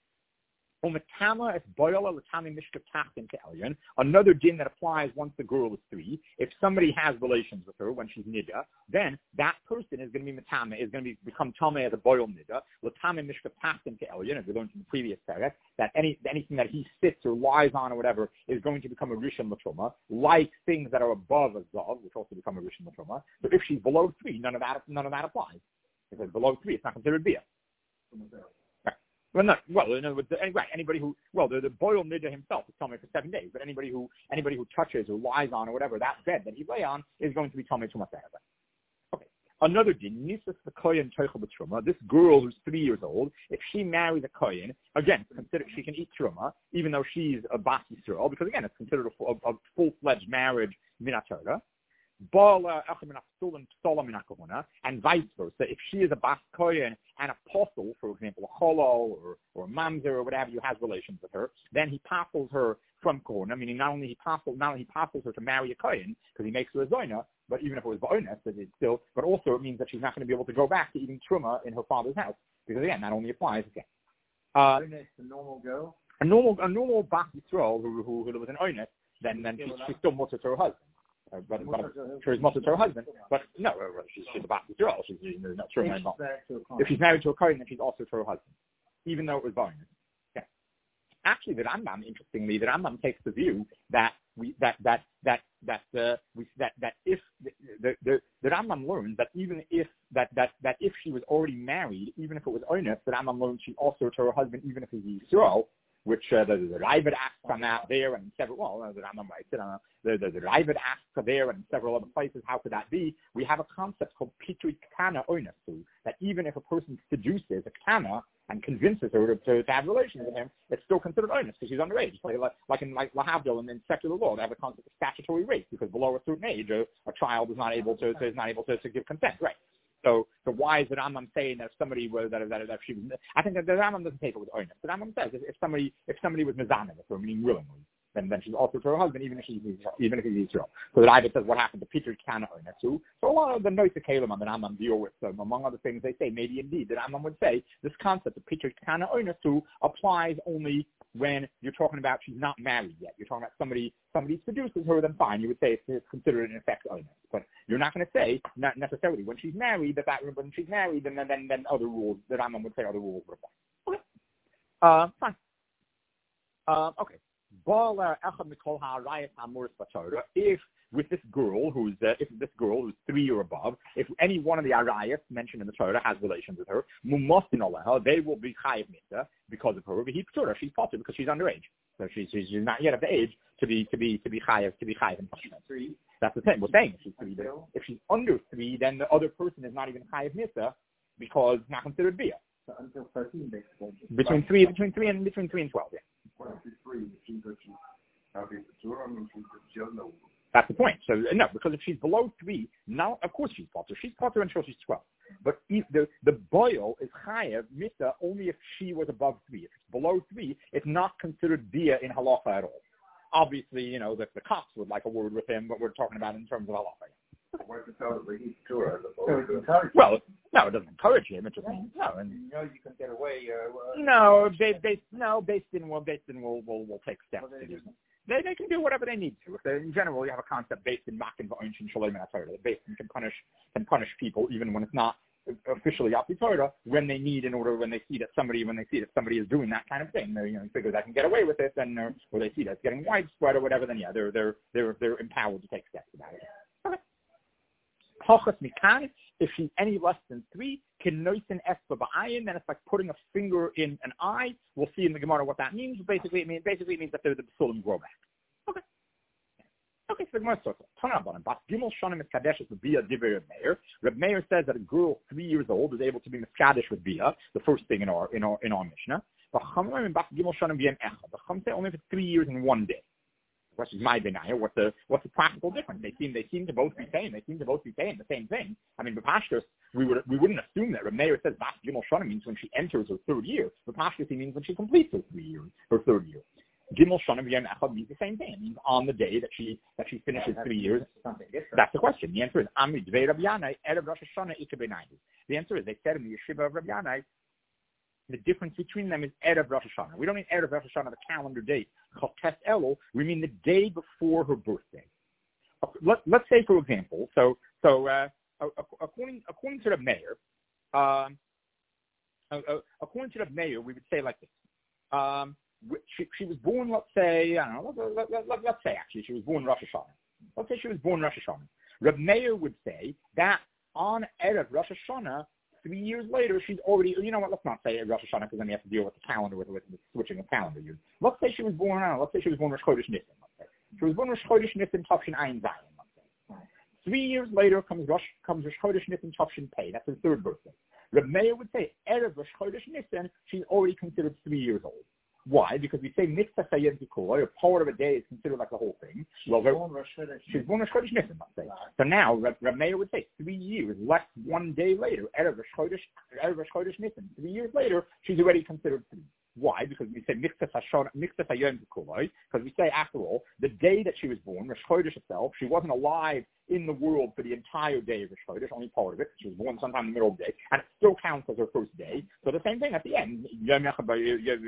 A: Another din that applies once the girl is three. If somebody has relations with her when she's nida, then that person is going to be matame, is going to be, become tame as a boil nida. Latame mishkapachtim ke elyon, as we learned in the previous paragraph, that any anything that he sits or lies on or whatever is going to become a rishon l'truma, like things that are above a zav, which also become a rishon l'truma. So if she's below three, none of that none of that applies. If it's below three, it's not considered bia. Well, no, well, in other words, anyway, anybody who, well, the, the boil nidda himself is tummy for seven days, but anybody who, anybody who touches or lies on or whatever, that bed that he lay on is going to be tummy to Masechah. Okay. Another din, Nisas the Kohen Teichel B'Truma, this girl who's three years old, if she marries a Kohen, again, consider she can eat Truma, even though she's a Bas Yisrael, because again, it's considered a, a, a full-fledged marriage Minat Torah. And vice versa. If she is a Bas Kohen and apostle, for example, a Cholol or, or a Mamzer or whatever you has relations with her, then he passes her from Kohana, meaning not only he passes, not only he passes her to marry a Kohen, because he makes her a Zoina, but even if it was Ba'ones, it's still, but also it means that she's not going to be able to go back to eating Truma in her father's house, because again, that only applies again. Uh,
B: a normal girl?
A: A normal, a normal Bas Yisrael who, who, who was an Ones, then, then she's, she's still mutter to her husband. Uh, but, but she's mutter to her husband, but no, she's, she's a Bas Yisrael. She's, she's not sure. If she's married to a Kohen, then she's also to her husband, even though it was Ba'ones. Yeah. Actually, the Rambam, interestingly, the Rambam takes the view that we that that that that uh, we that that if the, the the the Rambam learns that even if that that that if she was already married, even if it was Ones, the Rambam learns she's also to her husband, even if he's Yisrael. Which uh, the, the Ravid asks on that there and several, well, the Rambam writes it on the, the, the Ravid asks there and several other places, how could that be? We have a concept called Pitui Kana Oinasu, that even if a person seduces a Kana and convinces her to, to, to have relations with him, it's still considered Oinus because she's underage. Like, like in like Lahavdil and in secular law, they have a concept of statutory rape because below a certain age, a, a child is not able to, to is not able to, to give consent, right? So, so why is the Rambam saying that if somebody was that that, that she was? I think that the Rambam doesn't take it with oinus. The Rambam says if, if somebody if somebody was mezana with her, meaning willingly, then then she's also to her husband, even if she's even if he's Israel. So the Rambam says what happened to Peter Kana oinasu. So a lot of the notes of Kalim on the Rambam deal with them. Among other things, they say maybe indeed the Rambam would say this concept of Peter Kana oinasu applies only when you're talking about she's not married yet. You're talking about somebody somebody seduces her, then fine. You would say it's considered an effect oinus. But you're not going to say, not necessarily, when she's married, that, that when she's married, then then then other rules, the Rambam would say other rules would apply. Okay. Uh, fine. Uh, okay. If with this girl who's uh, if this girl who's three or above, if any one of the arayas mentioned in the Torah has relations with her, mumastin aleha, they will be chayiv mita because of her. But he's she's potter because she's underage, so she's she's not yet of the age to be to be to be chayiv to be chayiv in punishment. Three. That's the thing. We're saying if she's three, if she's under three, then the other person is not even chayiv mita because it's not considered bia.
B: So until thirteen, basically.
A: Between three, between three and between three and twelve, yeah.
C: Well, she's three. She's she doesn't know.
A: That's the point. So no, because if she's below three, now of course she's potter. She's potter until she's twelve. But if the the boil is chayav mita only if she was above three. If it's below three, it's not considered bia in halacha at all. Obviously, you know that the cops would like a word with him, but we're talking about in terms of halacha. Well, no, it doesn't encourage him. It just means no. And
B: you know you can get away. Uh,
A: no, they, they, no, based in well, based in will will will take steps to do. They they can do whatever they need to. If they, in general, you have a concept based in makin va'onchin shalom and Torah. The based in can punish can punish people even when it's not officially Yapi Torah when they need in order when they see that somebody when they see that somebody is doing that kind of thing. They you know figure they can get away with it, then or, or they see that it's getting widespread or whatever. Then yeah, they're they're they're they're empowered to take steps about it. Okay. If she's any less than three, can noisin espa ba'ayin, then it's like putting a finger in an eye. We'll see in the Gemara what that means. Basically, it means basically it means that the psulim grow back. Okay. Okay, so the Gemara starts. Tanabon, Bas Gimel Shonim Miskadeshes with Bia Divrei Reb Meir. Reb Meir says that a girl three years old is able to be Miskadesh with Bia, the first thing in our in our in our Mishnah. But Chamim and Bas Gimel Shonim B'Yem Echad. The Chum say only if it's three years in one day. The question is my benaya. What's the what's the practical difference? They seem they seem to both be saying they seem to both be saying the same thing. I mean, B'Pashtus, we would we wouldn't assume that. Reb Meir says Bas Gimel Shonim means when she enters her third year. B'Pashtus he means when she completes her three years, her third year. Gimel Shonim B'Yem Echad means the same thing. It means on the day that she that she finishes three years. That's the question. The answer is Amri Dvei Rabbi Yanai Erev Rosh Hashanah Ika B'Nayis. The answer is they said in the yeshiva of Rabbi Yanai the difference between them is Erev Rosh Hashanah. We don't mean Erev Rosh Hashanah, the calendar date. Chotes Elul, we mean the day before her birthday. Let, let's say, for example, so so uh, according according to the mayor, um, uh, according to the mayor, we would say like this. Um, She, she was born, let's say, I don't know, let, let, let, let's say actually she was born Rosh Hashanah. Let's say she was born Rosh Hashanah. Reb Meir would say that on Erev Rosh Hashanah, three years later, she's already, you know what, let's not say Rosh Hashanah because then you have to deal with the calendar, with, with, with switching of calendar years. Let's say she was born, I don't know, let's say she was born Rosh Chodesh Nisan, let's say. She was born Rosh Chodesh Nisan, Tavshin Ayin Zayin, let's say. Three years later comes Rosh, comes Rosh Chodesh Nisan, Tavshin Pei. That's her third birthday. Reb Meir would say Erev Rosh Chodesh Nisan, she's already considered three years old. Why? Because we say mitzvah sayed zikor, a part of a day is considered like the whole thing. Well, she's born Rosh Chodesh Nisan, let's say. So now, Reb, Reb Meir would say three years, less one day later, Erev Rosh Chodesh, Erev Rosh Chodesh Nisan. Three years later, she's already considered three. Why? Because we say mitzvah sayed zikor, because we say, after all, the day that she was born, Rosh Chodesh itself, she wasn't alive in the world for the entire day of Rosh Chodesh, only part of it. She was born sometime in the middle of the day, and it still counts as her first day. So the same thing at the end. It's about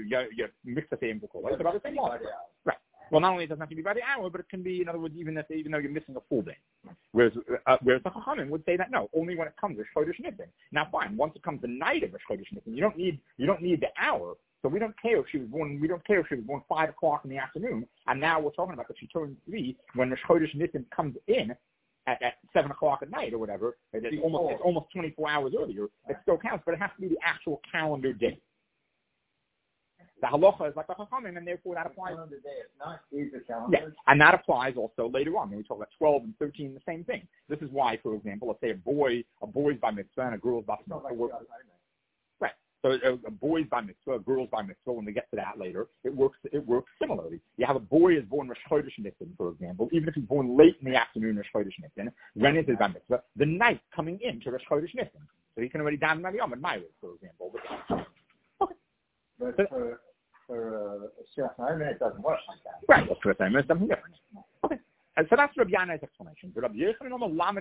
A: the same law. Right. Well, not only does it have to be by the hour, but it can be, in other words, even if even though you're missing a full day. Whereas, uh, whereas the Chachamim would say that no, only when it comes to Rosh Chodesh Nisan. Now, fine, once it comes the night of Rosh Chodesh Nisan, you don't need you don't need the hour. So we don't care if she was born. We don't care if she was born five o'clock in the afternoon. And now we're talking about that she turned three when Rosh Chodesh Nisan comes in at, at seven o'clock at night or whatever. It's almost it's almost twenty-four hours earlier. It still counts, but it has to be the actual calendar day. The halacha is like the chachamim, and therefore that applies. Yeah, and that applies also later on when we talk about twelve and thirteen. The same thing. This is why, for example, let's say a boy, a boy's bar mitzvah and a girl's bar mitzvah. Right. So a, a boy's bar mitzvah, a girl's bar mitzvah. When we get to that later, it works. It works similarly. You have a boy is born Rosh Chodesh Nisan, for example, even if he's born late in the afternoon Rosh Chodesh Nisan, when is his bar mitzvah? The night coming into Rosh Chodesh Nisan, so he can already down the Yom and Myra, for example. Okay.
B: But for for uh, Shech Naiman, it doesn't work like that.
A: Right. Well, for Naiman, it's something different. Okay. And so that's Rabbi Yanai's explanation. Rabbi Yochanan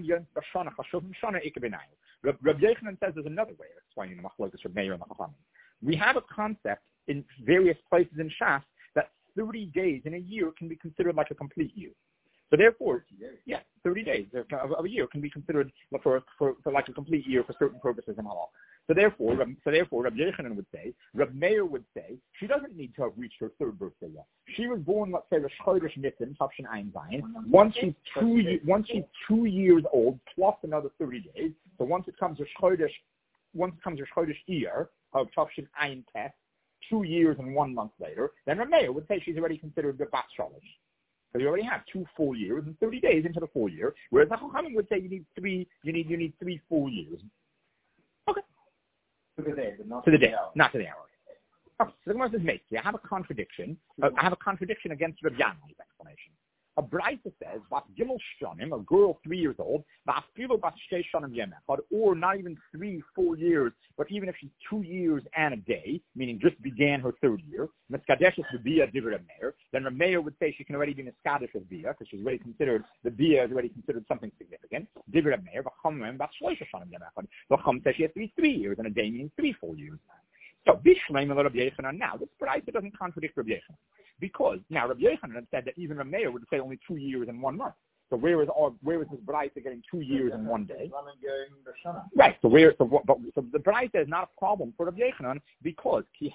A: says there's another way of explaining the Machlokes Rabbi Meir and the Chachamim. We have a concept in various places in Shas that thirty days in a year can be considered like a complete year. So therefore, yeah, thirty days of, of a year can be considered for, for, for like a complete year for certain purposes in halal. So therefore, so therefore, Rabbi Yochanan would say, Rabbi Meir would say, she doesn't need to have reached her third birthday yet. She was born, let's say, Rosh Chodesh Nisan, Tavshin Ayin Zayin. Once she's two, once she's two years old, plus another thirty days. So once it comes Rosh Chodesh, once it comes Rosh Chodesh Iyar of Tavshin Ayin Tes, two years and one month later, then Rabbi Meir would say she's already considered the Bat Shalosh. So you already have two full years and thirty days into the full year, whereas the Chachamim would say you need three, you need you need three full years. Okay.
B: To the day, but not
A: to the day,
B: hour.
A: not to the hour. Okay, so the Gemara says, mate, I have a contradiction. Uh, I have a contradiction against Rabbi Yanai's explanation. A Braisa says, "Bas Gimel Shonim, a girl three years old, Va'afilu Bas Shtei Shonim Yemechad, or not even three full years, but even if she's two years and a day, meaning just began her third year, Miskadeshes B'Bia Divrei Meir, then Reb Meir would say she can already be Miskadesh with Bia because she's already considered the Bia is already considered something significant. Divrei Meir, V'Chomim Bas Shloisha Shonim Yemechad, V'Chom says she has to be three years and a day, meaning three full years. So Bishleim and Rabbi Yochanan now, this Braisa doesn't contradict Rabbi Yochanan. Because now Rabbi Yochanan said that even Rabbi Meir would say only two years and one month. So where is all, where is this Braisa getting two years and one day? Right. So where so, what, but, so the Braisa is not a problem for Rabbi Yochanan because the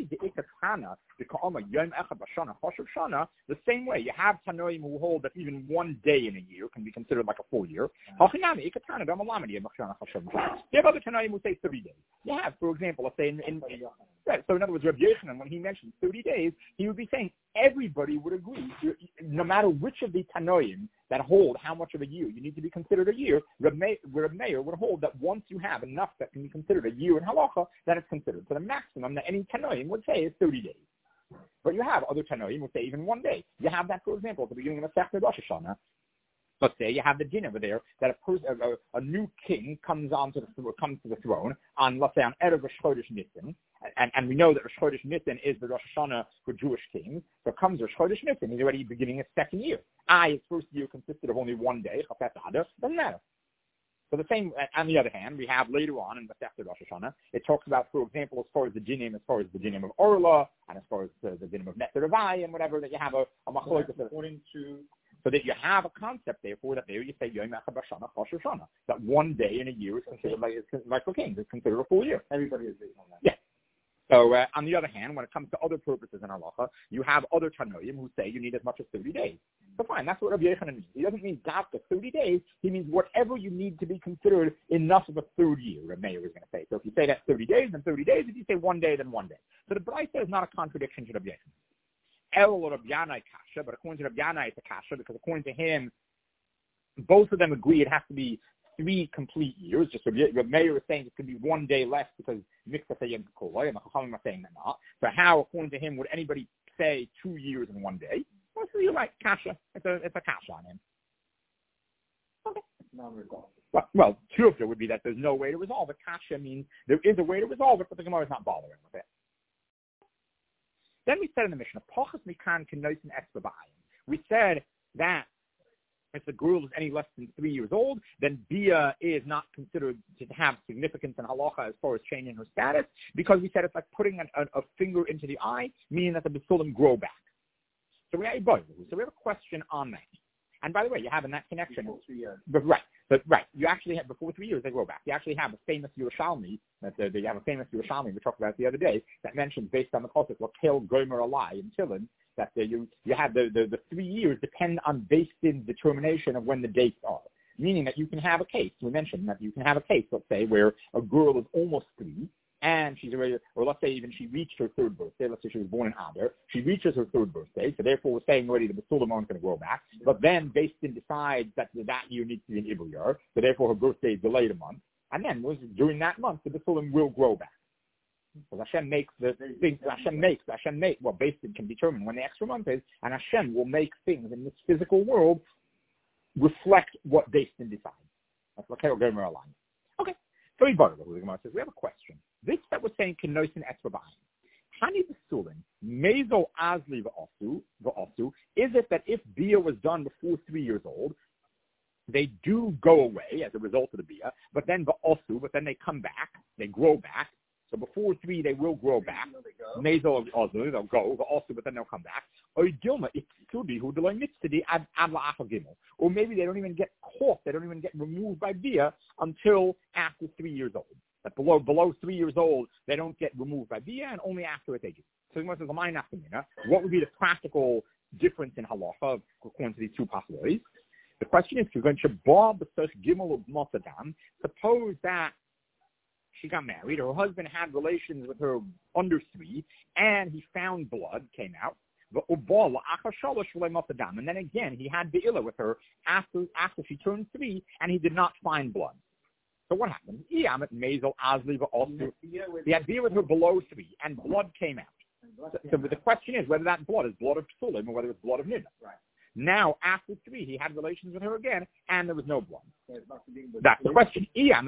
A: same way you have Tanoim who hold that even one day in a year can be considered like a full year. You have other Tanoim who say three days. You have, for example, let's say in, in Right. So in other words, Rabbi Yochanan, when he mentioned thirty days, he would be saying everybody would agree, no matter which of the Tanoim that hold how much of a year you need to be considered a year, Rabbi Meir would hold that once you have enough that can be considered a year in halacha, that it's considered. So the maximum that any Tanoim would say is thirty days. But you have other Tanoim who say even one day. You have that, for example, at the beginning of Masechta Rosh Hashanah. Let's say you have the din over there that a, person, a, a new king comes onto the comes to the throne on, let's say, on Erev Rosh Chodesh Nisan, and, and we know that Rosh Chodesh Nisan is the Rosh Hashanah for Jewish kings. So comes Rosh Chodesh Nisan, he's already beginning his second year. I, his first year consisted of only one day. Doesn't matter. So the same. On the other hand, we have later on in Masechta Rosh Hashanah, it talks about, for example, as far as the dinim, as far as the dinim of Orla, and as far as the, the dinim of Neter Avai, and whatever, that you have a, a machlokes according to. So that you have a concept, therefore, that there you say Yom Echad B'Shana Chosh Hashanah, that one day in a year is considered like, like for kings, it's considered a full year.
B: Everybody is based on that.
A: Yeah. So uh, on the other hand, when it comes to other purposes in halacha, you have other Tanoim who say you need as much as thirty days. So fine, that's what Rabbi Yochanan means. He doesn't mean after thirty days. He means whatever you need to be considered enough of a third year. Rabbi Meir is going to say. So if you say that's thirty days, then thirty days. If you say one day, then one day. So the Braisa is not a contradiction to Rabbi Yochanan. El or Rabbi Yanai kasha, but according to Rabbi Yanai it's a kasha because according to him, both of them agree it has to be three complete years. Just Rabbi Meir is saying it could be one day less because Mikvah Sayim Kolay, and the Chachamim are saying that not. So how, according to him, would anybody say two years in one day? Well, so you're right, kasha. It's a it's a kasha on him. Okay. Well, well, true would be that there's no way to resolve it. Kasha means there is a way to resolve it, but the Gemara is not bothering with it. Then we said in the Mishnah, Pachas Mikan Kenosin Esbaba'ayim. We said that if the girl is any less than three years old, then Bia is not considered to have significance in halacha as far as changing her status, because we said it's like putting a, a, a finger into the eye, meaning that the basulim grow back. So we have a so we have a question on that. And by the way, you have in that connection, but right, but right, you actually have before three years they grow back. You actually have a famous Yerushalmi that uh, you have a famous Yerushalmi we talked about the other day that mentions based on the pasuk Lakel Gomer Alai in Tillin that uh, you you have the, the the three years depend on based in determination of when the dates are. Meaning that you can have a case. We mentioned that you can have a case, let's say, where a girl is almost three. And she's already, or let's say even she reached her third birthday. Let's say she was born in Adar. She reaches her third birthday, so therefore we're saying already the Basulam aren't going to grow back. But then Beis Din decides that that year needs to be an Ibul Yer, so therefore her birthday is delayed a month. And then during that month, the Basulam will grow back. So Hashem makes the things, Hashem makes, Hashem makes, well, Beis Din can determine when the extra month is, and Hashem will make things in this physical world reflect what Beis Din decides. That's what Kero Gomer aligns. Okay. So we borrow the Gemara says, we have a question. This that was saying Kenosin Esbabayim. Hani B'Sulin, Mezo Azli V'Osu, V'Osu, is it that if Bia was done before three years old, they do go away as a result of the Bia, but then V'Osu, but then they come back, they grow back. So before three, they will grow back. Mezo Azli, they'll go, V'Osu, but then they'll come back. Or Dilma, it could be who Deloy Mitzvah Ad La'achar Gimel. Or maybe they don't even get caught, they don't even get removed by Bia until after three years old. That below below three years old, they don't get removed by Bia, and only after its age. So what would be the practical difference in halacha according to these two possibilities? The question is, you're going to bob the gimel of Mosadam. Suppose that she got married, her husband had relations with her under three, and he found blood came out. And then again, he had Be'ila with her after after she turned three, and he did not find blood. So what happened? He had Be'ila with her below three, and blood came out. So, so the question is whether that blood is blood of Psulim or whether it's blood of Nida. Right. Now, after three, he had relations with her again, and there was no blood. That's the question.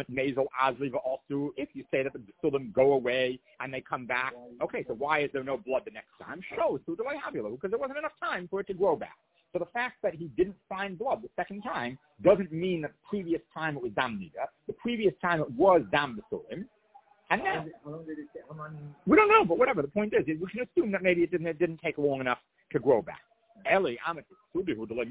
A: If you say that the Psulim go away and they come back, okay, so why is there no blood the next time? Shows because there wasn't enough time for it to grow back. So the fact that he didn't find blood the second time doesn't mean that the previous time it was Dam Nida. The previous time it was Dam B'Sulim. And now, we don't know, but whatever. The point is, we can assume that maybe it didn't, it didn't take long enough to grow back. But if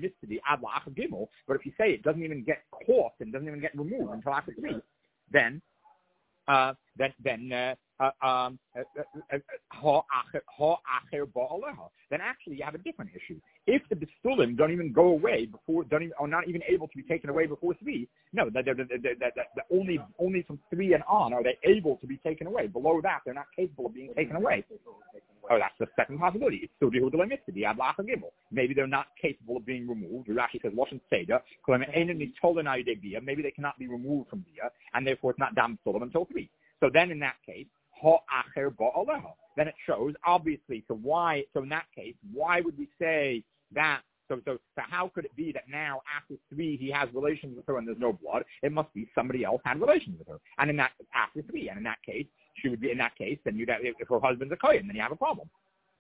A: you say it doesn't even get caught and doesn't even get removed until after three, then uh, then then uh, uh, um, uh, uh, uh, then actually you have a different issue. If the B'Sulim basulim don't even go away before, don't even, are not even able to be taken away before three. No, that, that, that, that, that, that only only from three and on are they able to be taken away. Below that, they're not capable of being taken away. Oh, that's the second possibility. It's still Yehuda Lemitsidi, Adlach Gimel. Maybe they're not capable of being removed. Rashi says, Loshen Seder, maybe they cannot be removed from Bia, and therefore it's not Dam Sulam until three. So then in that case, then it shows, obviously, so why, so in that case, why would we say that, so, so, so how could it be that now after three he has relations with her and there's no blood? It must be somebody else had relations with her. And in that, after three, and in that case, she would be, in that case, then you'd have, if her husband's a kohen, then you have a problem.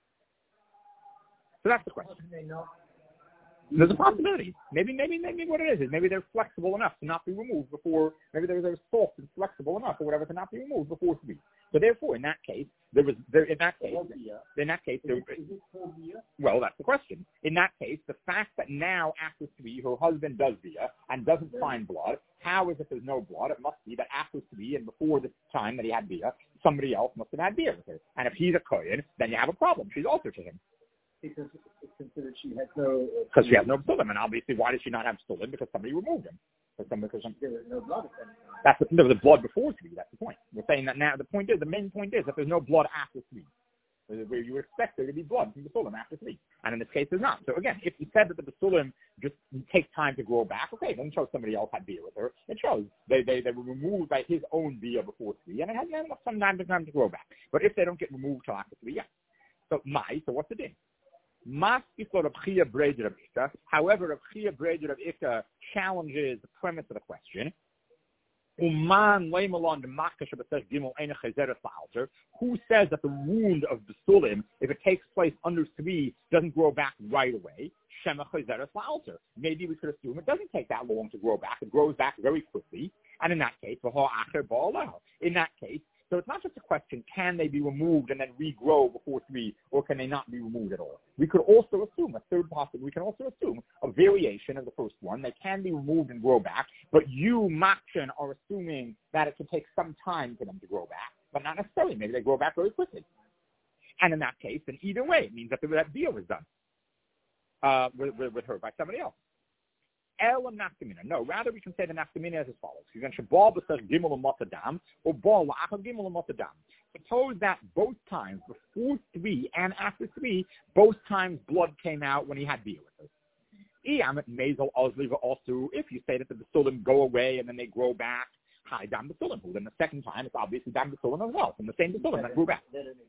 A: So that's the question. There's a possibility. Maybe, maybe, maybe what it is is maybe they're flexible enough to not be removed before. Maybe they're, they're soft and flexible enough or whatever to not be removed before three. So therefore, in that case, there was there in that case, in that case, there, well, that's the question. In that case, the fact that now after three, her husband does via and doesn't find blood. How is it there's no blood? It must be that after three and before the time that he had via, somebody else must have had via with her. And if he's a kohen, then you have a problem. She's also to him.
B: Because it's considered she has no...
A: Because she has no psulim, and obviously, why does she not have psulim? Because somebody removed him. Because somebody, because
B: there was no blood.
A: That's the, there was the blood before three. That's the point. We're saying that now. The point is, the main point is that there's no blood after three. Where you would expect there to be blood from the psulim after three, and in this case, there's not. So again, if you said that the psulim just take time to grow back, okay, then it shows somebody else had bia with her. It shows they they, they were removed by his own bia before three, and it had enough some time to time to grow back. But if they don't get removed till after three, yeah. So my, so what's the din? However, Rav Chia Breder of Ika challenges the premise of the question. Who says that the wound of the sulim, if it takes place under three, doesn't grow back right away? Maybe we could assume it doesn't take that long to grow back. It grows back very quickly. And in that case, in that case, so it's not just a question, can they be removed and then regrow before three, or can they not be removed at all? We could also assume, a third possibility, we can also assume a variation of the first one. They can be removed and grow back, but you, Makshan, are assuming that it can take some time for them to grow back, but not necessarily. Maybe they grow back very quickly. And in that case, then either way, it means that the, that deal was done uh, with, with, with her by somebody else. El nafkamina. No, rather we can say the nafkamina as as follows. You can shabal b'sach gimel u'matadam or bal la'achad gimel u'matadam. Suppose that both times, before three and after three, both times blood came out when he had beer with us. If you say that the basulim go away and then they grow back, hi dam basulim. Then the second time it's obviously dam basulim as well, from the same basulim that grew back.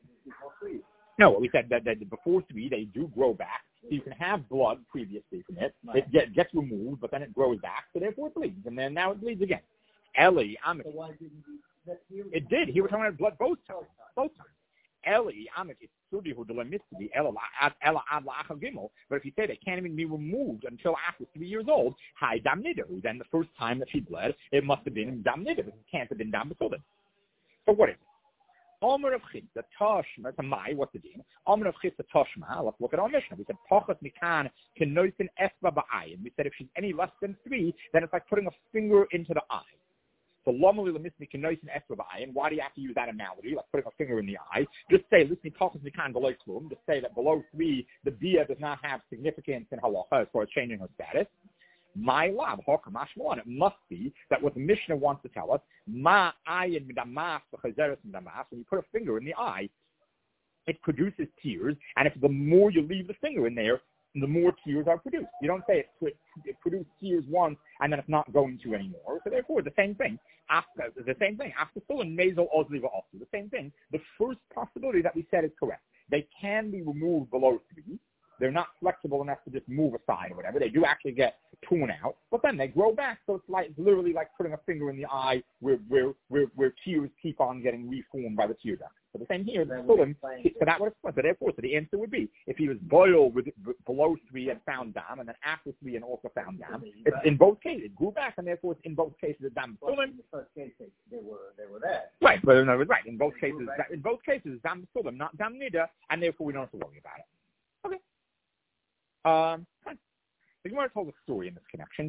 A: No, we said that, that before three they do grow back. So you can have blood previously from it. Right. It get, gets removed, but then it grows back, so therefore it bleeds, and then now it bleeds again. Eli, Amit. So why didn't you, it did. He was talking about blood both times. Both times. Eli, Amit, it's Sudi who delimited the Ella ad la'achal gimel. But if you say they can't even be removed until after three years old, hi dam nidahu. Then the first time that she bled, it must have been dam nidahu. It can't have been dam b'sulim. So what is it? Omer of Chitza Toshma, to my, what's the deal? Omer of Chitza Toshma, let's look at our Mishnah. We said, Pochas Mikan Kenoisin Esba Ba'ayin. We said if she's any less than three, then it's like putting a finger into the eye. So Lomali Lemisni Kenoisin Esba Ba'ayin. Why do you have to use that analogy, like putting a finger in the eye? Just say, Lisni Pochas Mikan Beloy Klum, just say that below three, the Bia does not have significance in halacha as far as changing her status. My lab, it must be that what the Mishnah wants to tell us, ma ayin midamas v'chazeres midamas, when you put a finger in the eye, it produces tears, and if the more you leave the finger in there, the more tears are produced. You don't say it, it produced tears once, and then it's not going to anymore. So therefore, the same thing. After the same thing. After still nasal ozliva also. The same thing. The first possibility that we said is correct. They can be removed below three. They're not flexible enough to just move aside or whatever. They do actually get torn out, but then they grow back. So it's like it's literally like putting a finger in the eye where where where, where tears keep on getting reformed by the tear duct. So the same here. So that would explain. So therefore, so the answer would be if he was boiled with b- below three and found dam, and then after three and also found dam. It's in both cases it grew back, and therefore it's in both cases dam.
B: Well, in the first case they were they were there.
A: Right, but no, right in both cases in both cases dam sulim, not dam nida, and therefore we don't have to worry about it. Okay. Um, fine. The Gemara told a story in this connection.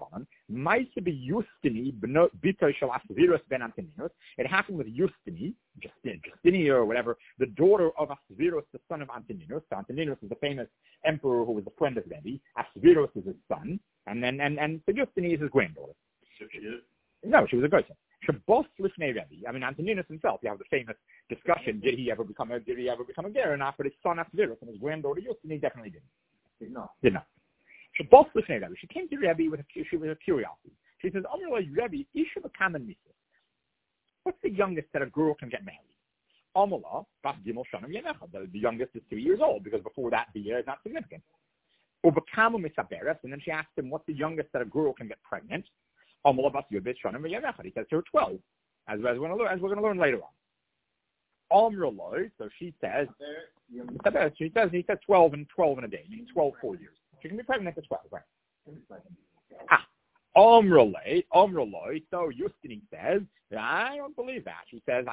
A: It happened with Justini, Justin, Justini or whatever, the daughter of Asvirus, the son of Antoninus. So Antoninus is the famous emperor who was a friend of Rebbe. Asvirus is his son, and then and and so Justini is his granddaughter.
C: So she is?
A: No, she was a good one. Shabbos Lifnei Rebbe. I mean, Antoninus himself. You have the famous discussion: did he ever become a did he ever become a ger or not? But his son Asvirus and his granddaughter Justini definitely didn't.
B: Did not.
A: Did not. Shabbos Lifnei Rebbe. She came to Rebbe with a she was a curiosity. She says, "Amalei Rebbe, Isha B'Kamen Mises. What's the youngest that a girl can get married?" Amala, Bas Gimel Shanim Yemecha. The youngest is three years old because before that the year is not significant. Ubakamu Misaberes, and then she asked him, "What's the youngest that a girl can get pregnant?" Amala Bas Yubit Shanim Yemecha. He says to her twelve, as, as we're going to learn, as we're going to learn later on. Amrullah, so she says, she says he said twelve and twelve in a day, meaning twelve four years. She can be pregnant at twelve, right? Ah. Omrolay, Omrolay, so Justini says, I don't believe that. She says,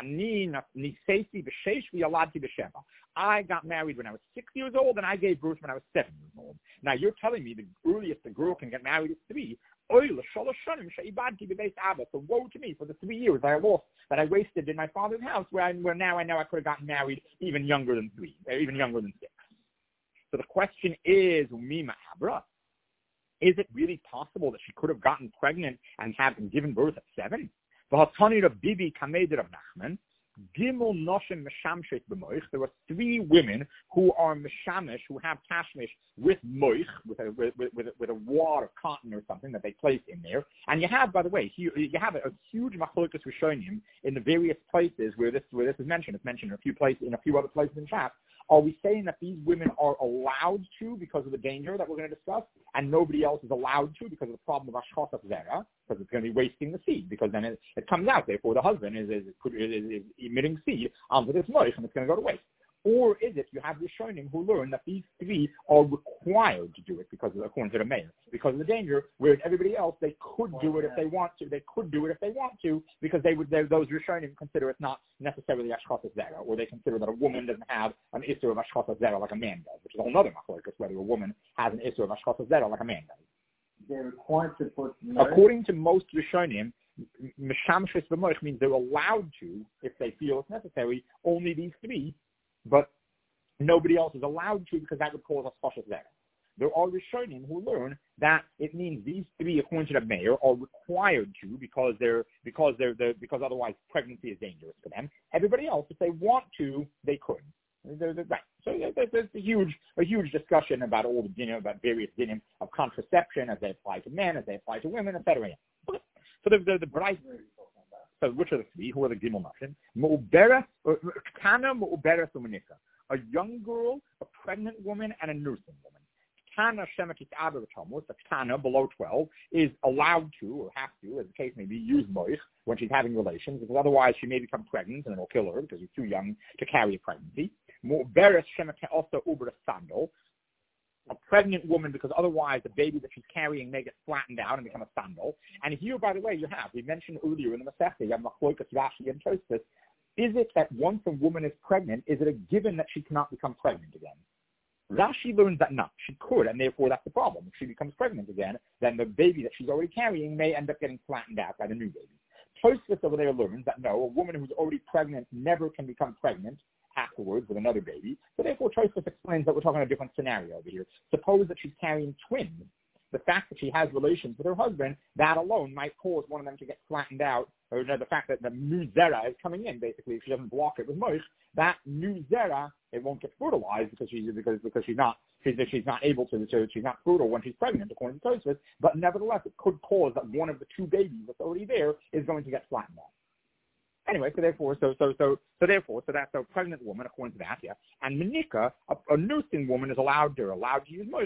A: I got married when I was six years old and I gave birth when I was seven years old. Now you're telling me the earliest a girl can get married is three. So woe to me for the three years I lost, that I wasted in my father's house, where, I, where now I know I could have gotten married even younger than three, or even younger than six. So the question is, Mima Abra. Is it really possible that she could have gotten pregnant and have been given birth at seven? There were three women who are meshamish, who have tashmish with moich, with a, with, with, with a wad of cotton or something that they place in there. And you have, by the way, you, you have a, a huge machlokas rishonim in the various places where this where this is mentioned. It's mentioned in a few places, in a few other places in Shas. Are we saying that these women are allowed to because of the danger that we're going to discuss, and nobody else is allowed to because of the problem of ashchas zera, because it's going to be wasting the seed, because then it, it comes out, therefore the husband is, is, is, is emitting seed onto this moich, and it's going to go to waste? Or is it you have Rishonim who learn that these three are required to do it because of, according to the mayor, because of the danger, whereas everybody else, they could do it if they want to. They could do it if they want to, because they would. Those Rishonim consider it not necessarily ashchas zera, or they consider that a woman doesn't have an issur of ashchas zera like a man does, which is a whole other machlokas, whether a woman has an issur of ashchas zera like a man does.
B: They're required to put.
A: According to most Rishonim, mishamshis v'moich means they're allowed to, if they feel it's necessary, only these three. But nobody else is allowed to, because that would cause a choshes zera. There are Rishonim who learn that it means these three, according to the mayor, are required to because they're because they're, they're because otherwise pregnancy is dangerous for them. Everybody else, if they want to, they could. They're, they're, right. So there's, there's a huge a huge discussion about all the dinim, about various dinim of contraception as they apply to men, as they apply to women, et cetera. So the the, the bright. So which are the three? Who are the gimel nashim? Mu'ubera, Kana, Mu'ubera, Sumanika. A young girl, a pregnant woman, and a nursing woman. Kana Shemekit Abba Thomas, the Kana below twelve, is allowed to, or has to, as the case may be, use moich when she's having relations, because otherwise she may become pregnant and it'll kill her because she's too young to carry a pregnancy. Mu'ubera Shemekit also Uber Sandal. A pregnant woman, because otherwise the baby that she's carrying may get flattened out and become a sandal. And here, by the way, you have, we mentioned earlier in the Masechta, you have Machlokas Rashi and Tosfos. Is it that once a woman is pregnant, is it a given that she cannot become pregnant again? Rashi learns that not. She could, and therefore that's the problem. If she becomes pregnant again, then the baby that she's already carrying may end up getting flattened out by the new baby. Tosfos over there learns that no, a woman who's already pregnant never can become pregnant afterwards with another baby. So therefore, Tosfos explains that we're talking a different scenario over here. Suppose that she's carrying twins. The fact that she has relations with her husband, that alone might cause one of them to get flattened out, or you know, the fact that the new zera is coming in, basically, if she doesn't block it with moich, that new zera, it won't get fertilized because she's because because she's not she's she's not able to, to she's not fertile when she's pregnant, according to Tosfos. But nevertheless, it could cause that one of the two babies that's already there is going to get flattened out. Anyway, so therefore, so so so so therefore, so that's a pregnant woman, according to that, yeah. And Menika, a, a nursing woman, is allowed to allowed to use moich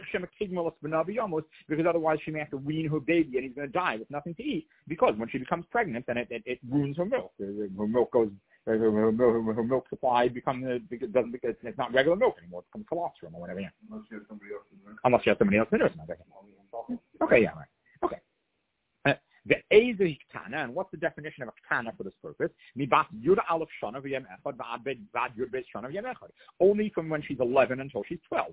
A: because otherwise she may have to wean her baby and he's going to die with nothing to eat. Because when she becomes pregnant, then it, it, it ruins her milk. Her milk goes, her, her, her, her milk supply becomes it doesn't because it's not regular milk anymore. It becomes colostrum or whatever. Yeah.
C: Unless you have somebody else in there.
A: Unless you have somebody else in there. Okay, yeah, right. Okay. The Eza Ktana, and what's the definition of a Ktana for this purpose? Only from when she's eleven until she's twelve.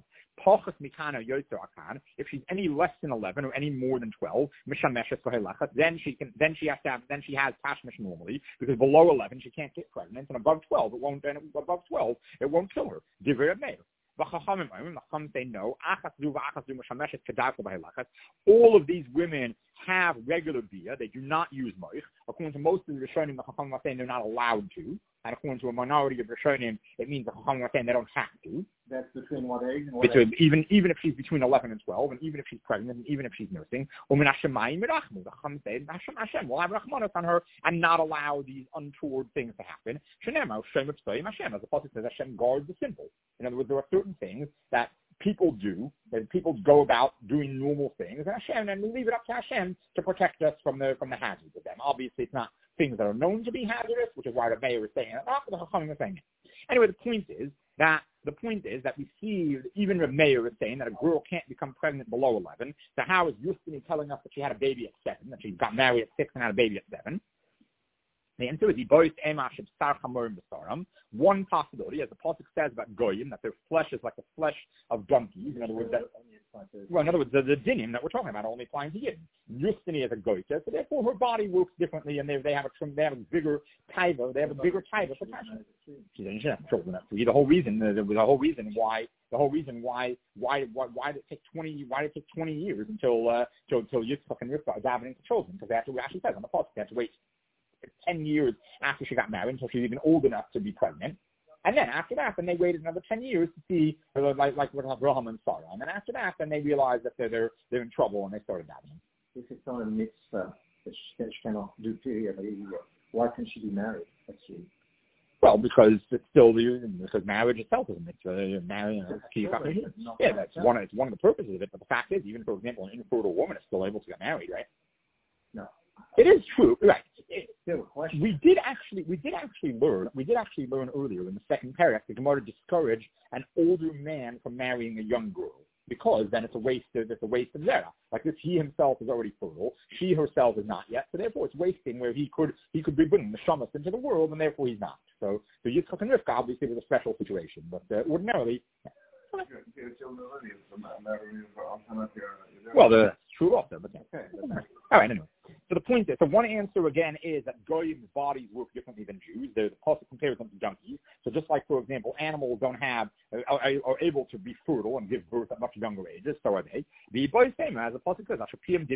A: If she's any less than eleven or any more than twelve, then she can then she has to have then she has tashmish normally, because below eleven she can't get pregnant, and above twelve it won't and above twelve it won't kill her. Divrei Meir. The Chachamim say no. All of these women have regular bia. They do not use moich. According to most of the Rishonim, the Chachamim are saying they're not allowed to. And according to a minority of Rishonim, it means the Chachamim are saying they don't have to.
B: That's between what age and what
A: between,
B: age?
A: Even, even if she's between eleven and twelve, and even if she's pregnant, and even if she's nursing. The Chachamim say, Hashem will have rachmanos on her and not allow these untoward things to happen. As the Pasuk says, Hashem guards the simple. In other words, there are certain things that people do, that people go about doing normal things, and Hashem, and we leave it up to Hashem to protect us from the from the hazards of them. Obviously, it's not things that are known to be hazardous, which is why the mayor is saying it. Not the Chachamim is saying it. Anyway, the point is that the point is that we see even the mayor is saying that a girl can't become pregnant below eleven. So how is Yustini telling us that she had a baby at seven, that she got married at six and had a baby at seven? The answer is one possibility, as the Pasuk says about goyim, that their flesh is like the flesh of donkeys. In other words, that, well, in other words, the, the dinim that we're talking about only applying to Yidden. Yustini is a goyta, so therefore her body works differently, and they they have a they have a bigger taiva, they have a bigger taiva for passion. She doesn't have children. The whole reason, the, the whole reason why, the whole reason why, why, why, why did it take twenty, why did it take twenty years until uh, until, until Yitzchak and Rivka are davening for children? Because they have to, actually says on the Pasuk, they have to wait ten years after she got married until she was even old enough to be pregnant. And then after that, then they waited another ten years to see, like, like with Abraham and Sarah. And then after that, then they realized that they're, they're, they're in trouble, and they started davening.
B: If it's not a mitzvah that she, she cannot do period, why can she be married? Actually?
A: Well, because it's still the, because marriage itself is a mitzvah. Marriage, you know, yeah, that's one, it's one of the purposes of it. But the fact is, even, for example, an infertile woman is still able to get married, right?
B: No.
A: It is true, right? It, we did actually, we did actually learn, we did actually learn earlier in the second paragraph the Gemara discouraged an older man from marrying a young girl, because then it's a waste of, it's a waste of zera. Like this, he himself is already fertile, she herself is not yet, so therefore it's wasting where he could, he could be bringing the shamas into the world, and therefore he's not. So, so Yitzchak and Rivka obviously was a special situation, but uh, ordinarily. Well, that's true also, but okay. All right, anyway. So the point is, so one answer again is that goyim's bodies work differently than Jews. There's a Pasuk compares them to donkeys. So just like, for example, animals don't have are, are able to be fertile and give birth at much younger ages, so are they. The boy same as the Pasuk says,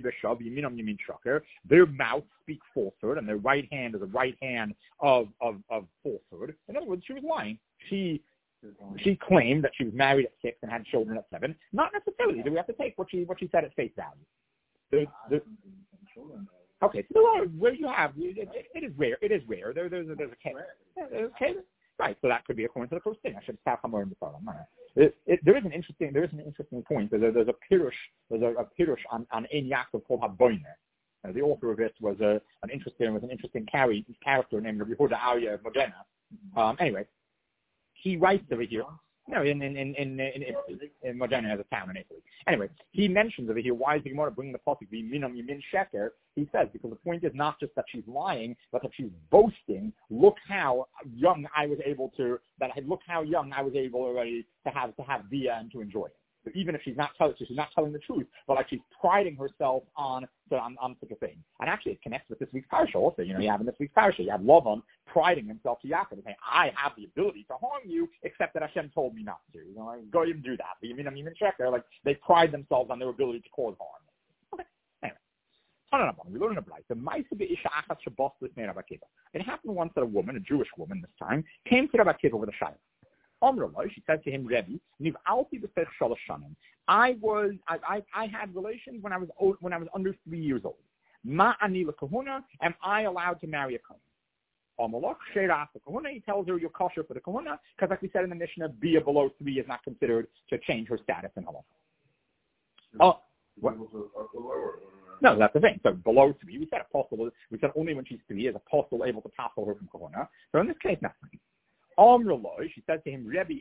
A: their mouth speak falsehood, and their right hand is a right hand of of of falsehood. In other words, she was lying. She. She claimed that she was married at six and had children at seven. Not necessarily. Do we have to take what she what she said at face value? The, the, okay, so there are, where you have it, it, it is rare. It is rare. There, there's a, there's a case. There's a case. Right. So that could be according to the first thing. I should have somewhere in the bottom. It, it, there is an interesting. There is an interesting point. There's a, there's a pirush. There's a, a pirush on on Ein Yaakov called Haboiner. Uh, the author of it was a an interesting was an interesting carry, character named Yehuda Arya of Modena. Um, anyway. He writes over here, no, in in in in, in Italy, in Modena as a town in Italy. Anyway, he mentions over here why is the Gemara bringing the pasuk minam yamin sheker? He says because the point is not just that she's lying, but that she's boasting. Look how young I was able to. That look how young I was able already to have to have bia and to enjoy it. So even if she's not telling, she's not telling the truth, but like she's priding herself on, on, on such a thing. And actually, it connects with this week's parsha also. You know, you have in this week's parsha, you have Lavan priding himself to Yaakov and saying, "I have the ability to harm you, except that Hashem told me not to." You know, like, go even do that. But you mean, I mean, check there, like they pride themselves on their ability to cause harm. Okay, anyway. We learn in a bright. It happened once that a woman, a Jewish woman this time, came to Rabbi Akiva with a shayla. She said to him, Rebbe, I was, I, I, I had relations when I was old, when I was under three years old. Ma ani kahuna, am I allowed to marry a kahuna? He tells her you're kosher for the kahuna, because like we said in the Mishnah, bia below three is not considered to change her status in halacha. Oh, what? No, that's the thing. So below three, we said apostle. We said only when she's three is apostle able to pass her from kahuna. So in this case, nothing. She said to him, Rebbe,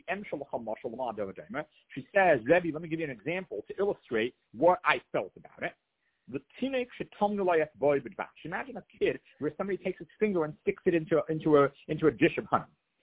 A: she says, Rebbe, let me give you an example to illustrate what I felt about it. The teenage boy imagine a kid where somebody takes his finger and sticks it into into a into a dish of honey.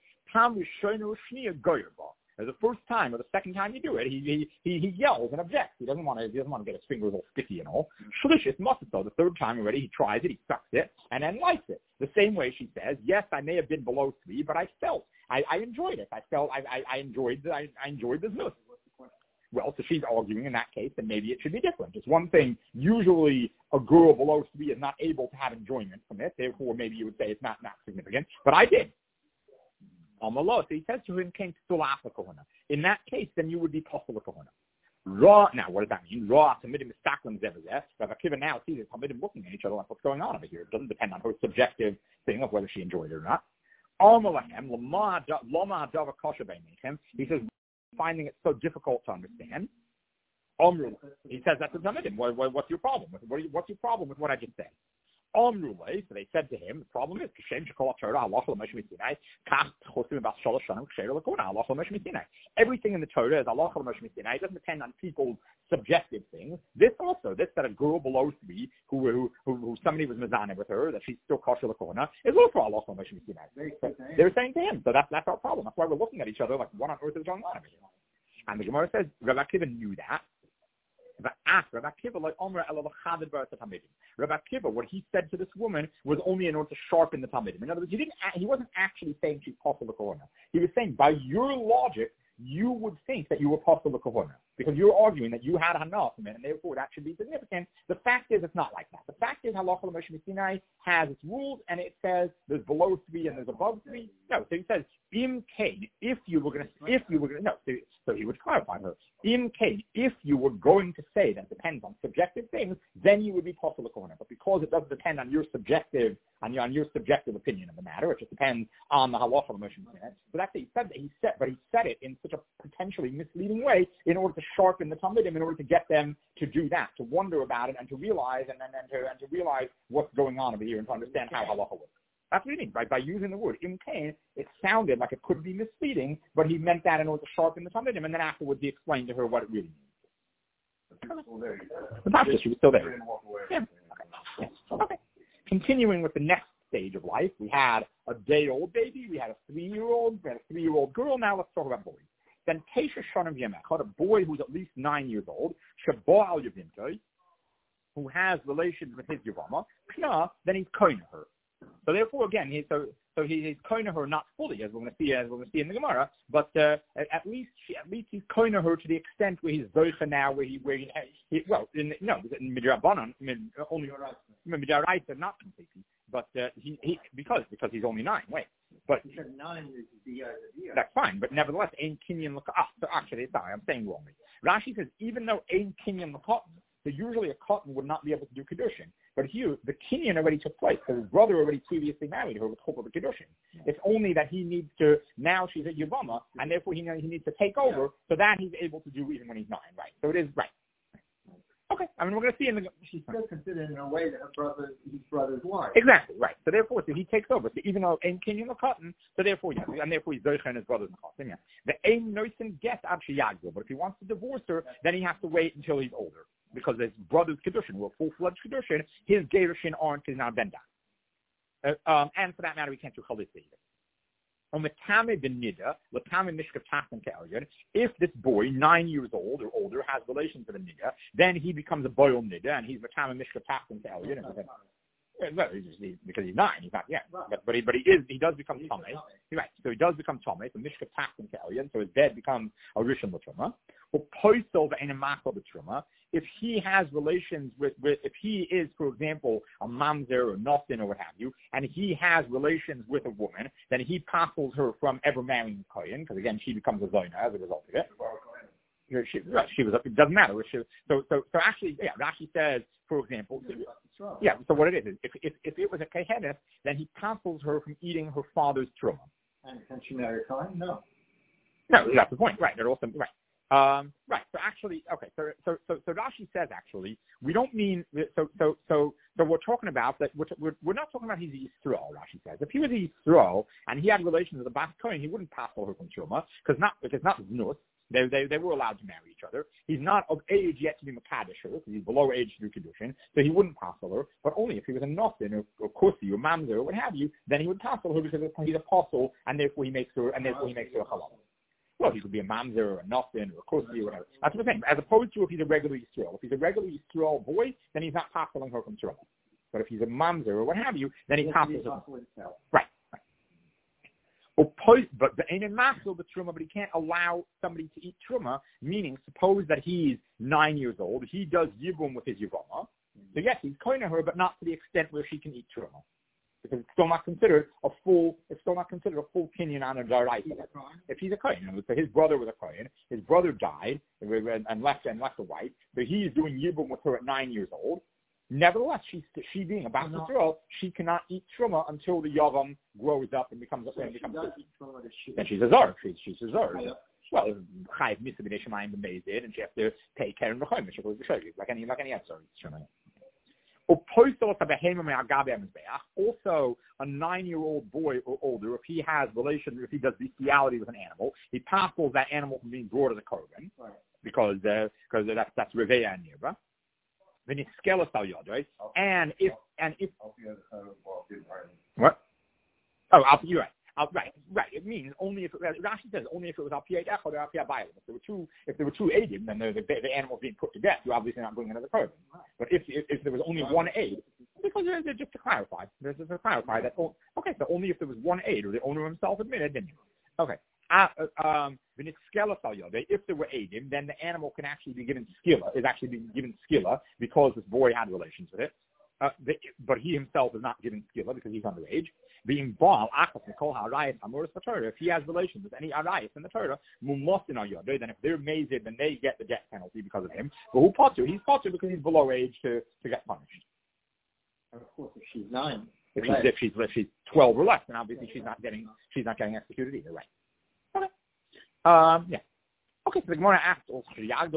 A: The first time or the second time you do it, he he he yells and objects. He doesn't want to. He doesn't want to get his fingers all sticky and all. Shlishis masato. The third time already, he tries it, he sucks it, and then likes it. The same way she says, yes, I may have been below three, but I felt, I, I enjoyed it. I felt, I I, I enjoyed, the, I, I enjoyed this news. Well, so she's arguing in that case that maybe it should be different. It's one thing. Usually, a girl below three is not able to have enjoyment from it. Therefore, maybe you would say it's not not significant. But I did. So he says to him, came to kahuna. In that case, then you would be possible kahuna. Raw. Now, what does that mean? Raw. Tamidim mistaklim zevazeh. Rav Akiva now sees it. Tamidim looking at each other like what's going on over here. It doesn't depend on her subjective thing of whether she enjoyed it or not. He says, finding it so difficult to understand. He says that's a Tamidim. What, what, what's your problem with what you, what's your problem with what I just said? So they said to him, the problem is everything in the Torah is Allah. It doesn't depend on people's subjective things. This also, this that a girl below three who who, who, who somebody was mezaneh with her, that she's still kosher l'kona, is also Allah. They're saying to him, so that's that's our problem. That's why we're looking at each other like, what on earth is going on over here? And the Gemara says Rav Akiva knew that. Rabbi Akiva, what he said to this woman was only in order to sharpen the Talmidim. In other words, he didn't. He wasn't actually saying she's possible kahuna. He was saying, by your logic, you would think that you were possible kahuna because you're arguing that you had hana from it, and therefore that should be significant. The fact is, it's not like that. The fact is, halacha l'Moshe Sinai has its rules, and it says there's below three and there's above three. No, so he says im kain, if you were going to, if you were going to, no, so, so he would clarify her. Im kain, if you were going to say that it depends on subjective things, then you would be possible kahuna. But because it doesn't depend on your subjective, on your, on your subjective opinion of the matter, it just depends on the halacha l'Moshe Sinai. So that's what he said. That he said, but he said it in such a potentially misleading way in order to sharpen the Talmidim, in order to get them to do that, to wonder about it, and to realize, and and, and, to, and to realize what's going on over here, and to understand how halacha works. That's what he means. By, by using the word im kain, it sounded like it could be misleading, but he meant that in order to sharpen the Talmidim, and then afterwards he explained to her what it really means. The Pasha, she was still there. Yeah. Okay. Yes. Okay. Continuing with the next stage of life, we had a day-old baby, we had a three-year-old, we had a three-year-old girl. Now let's talk about boys. Then Tesha Shonim Yemech, a boy who's at least nine years old, Shabo Al Yavimtoi, who has relations with his Yavama, Pna, then he's koine her. So therefore, again, he, so so he, he's koine her not fully, as we're going to see, as we're going to see in the Gemara, but uh, at least she, at least he's koine her to the extent where he's zoicha now, where he where he, he well, in, no, in Midrabanan, only Midrabanan, not completely, but uh, he he because because he's only nine. Wait. But
B: nine is the idea.
A: That's fine, but nevertheless, Ein Kinyan L'Katan. Ah, so actually, sorry, I'm saying wrongly. Rashi says even though Ein Kinyan L'Katan, so usually a cotton would not be able to do Kedushin. But here, the Kinyan already took place, because his brother already previously married her with hope of a Kedushin. Yeah. It's only that he needs to, now she's at Yavama, and therefore he, he needs to take over, yeah. So that he's able to do even when he's nine, right? So it is right. Okay, I mean, we're going to see in the...
B: She's still considered in a way that her brother, his brother's wife.
A: Exactly, right. So therefore, so he takes over. So even though Ein Kinyan L'Katan, so therefore, yeah, and therefore he's Zoicha and his brother's L'Katan, yeah. The Ein Noisen gets Abshi Yagdo, but if he wants to divorce her, then he has to wait until he's older. Because his brother's Kedushin were full-fledged Kedushin, his Gerushin aren't, is now Benda. Uh, um, and for that matter, we can't do Chalitza either. On the Tame ben Nida, the Tame Mishkav Tachton Ke'elyon, if this boy, nine years old or older, has relations with a Nida, then he becomes a boy on Nida, and he's the Tame Mishkav Tachton Ke'elyon. Well, he's just, he, because he's nine, he's not yet. But but he, but he is he does become Tame. Right. So he does become Tame, so Mishkav Tachton Ke'elyon, so his dad becomes a Rishon L'Truma. Or Poisel v'Einamachal L'Truma. If he has relations with, with, if he is, for example, a mamzer or nothing or what have you, and he has relations with a woman, then he passes her from ever marrying a kohen, because again, she becomes a zoina as a result of it. She, she was, it doesn't matter. She, so, so, so actually, yeah, Rashi says, for example, so, yeah, so what it is, if, if, if it was a kehenet, then he passes her from eating her father's truma.
B: And can she marry a kohen? No.
A: No, that's the point, right, they're also, right. Um, right. So actually, okay. So, so, so, so Rashi says actually, we don't mean so, so, so, so we're talking about that. We're, we're, we're not talking about he's a Yisrael. Rashi says if he was a Yisrael and he had relations with a Bas Kohen, he wouldn't pass over from Truma because not because not Znus. They, they they were allowed to marry each other. He's not of age yet to be Makadish her, because he's below age to do Kiddushin, so he wouldn't passel her, but only if he was a Nothin or, or Kusi or Mamzer or what have you, then he would passel her because he's a apostle, and therefore he makes her, and therefore he makes her a halal. Well, he could be a Mamzer or a Nothin or a Kusi or whatever. That's what I'm saying. As opposed to if he's a regular Yisrael. If he's a regular Yisrael boy, then he's not passeling her from Truma. But if he's a Mamzer or what have you, then he passes her. Right. But but the Einan Machzor the Truma, but he can't allow somebody to eat Truma, meaning suppose that he's nine years old, he does Yibum with his Yivama. So yes, he's koinah her, but not to the extent where she can eat Truma. Because it's still not considered a full, it's still not considered a full kinyan on a daraisa. If he's a kohen, so his brother was a kohen, his brother died and left and left a wife, so he's doing Yibum with her at nine years old. Nevertheless, she, she being a Bas Yisrael, she cannot eat Truma until the Yavam grows up and becomes a so and becomes a Then she's a Zar. She's, she's a Zar. Yeah. Well, Chayiv Misa B'nei Shemayim B'meizid, and she has to pay Keren B'choyim, like any, like any other Zar. Also, a nine-year-old boy or older, if he has relation, if he does bestiality with an animal, he passes that animal from being brought as a korban, right. because uh, because that's that's Reveya and Nirba. Then it's skelos al yod, right? And if and if what? Oh, you're right. Uh, right, right. It means only if it, Rashi says only if it was al piyad echad or al piyad bayil. If there were two, if there were two aidim, then the, the, the animal being put to death. You're obviously not bringing another korban. But if, if if there was only one aid, because they're, they're just to clarify, there's just to clarify that. Oh, okay, so only if there was one aid or the owner himself admitted, then you. Okay. Uh, um, if there were aidim, then the animal can actually be given skilla, is actually being given skilla because this boy had relations with it. Uh, the, but he himself is not given skilla because he's underage. Being Baal, Achas, Nicole, Harayas, Amoris, the Torah, if he has relations with any Arayas in the Torah, Mumostin Ayodah, then if they're mazed, then they get the death penalty because of him. But who Potter? He's Potter because he's below age to, to get punished.
B: And of course, if she's nine.
A: If she's, if she's if she's twelve or less, then obviously she's not getting she's not getting executed either, right? Okay. Um, yeah. Okay, so the Gemara asks also,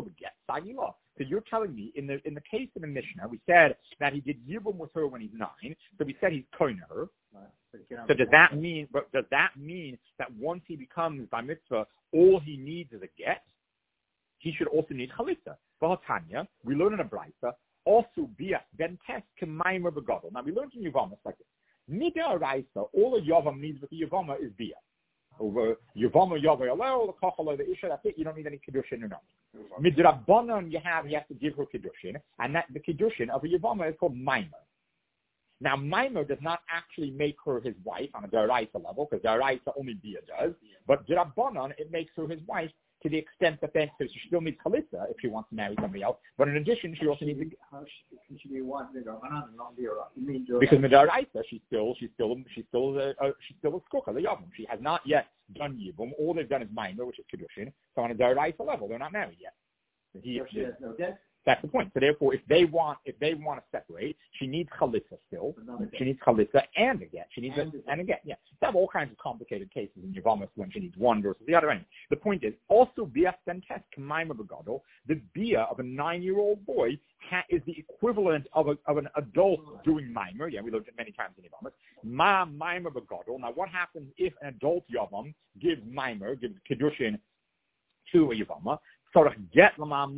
A: so you're telling me in the in the case of the Mishnah, we said that he did Yibum with her when he's nine, so we said he's koinah her. So does that mean? But does that mean that once he becomes by mitzvah, all he needs is a get? He should also need chalitza. V'hatanya, we learn in a brayta, also bia then test k'maimer begadol. Now we learned in Yavama like this. Mida raisa, all a Yavam needs with the Yavama is bia. Over Yavama Yavay Alel, the Kachalo, the Isha, that's it. You don't need any Kiddushin or nothing. Midrabanan, you have, you have to give her Kiddushin, and that the Kiddushin of a Yavama is called Maimer. Now, Maimer does not actually make her his wife on a Daraisa level, because Daraisa only Bia does, but Drabanan, it makes her his wife to the extent that then, so she still needs Chalitza if she wants to marry somebody else, but in addition, she also needs a...
B: How can she be a wife of Drabanan and not be a...
A: Because Midaraisa, she's still, she's still, she's still, a, a, she's still a skukah, the Yavim. She has not yet done Yibum. All they've done is Maimer, which is Kiddushin. So on a Daraisa level, they're not married yet. He,
B: so she has no debt?
A: That's the point. So therefore, if they want, if they want to separate, she needs chalitza still. She needs chalitza and a get. She needs and a, and a get. Yeah, they have all kinds of complicated cases in Yavamas when she needs one versus the other. Anyway, the point is also bia sentes k'maima begadol. The bia of a nine-year-old boy ha, is the equivalent of a, of an adult doing mimer. Yeah, we looked at many times in Yavamas. Ma mimer begadol. Now, what happens if an adult Yavam gives mimer, gives kiddushin to a Yavama? Sort of get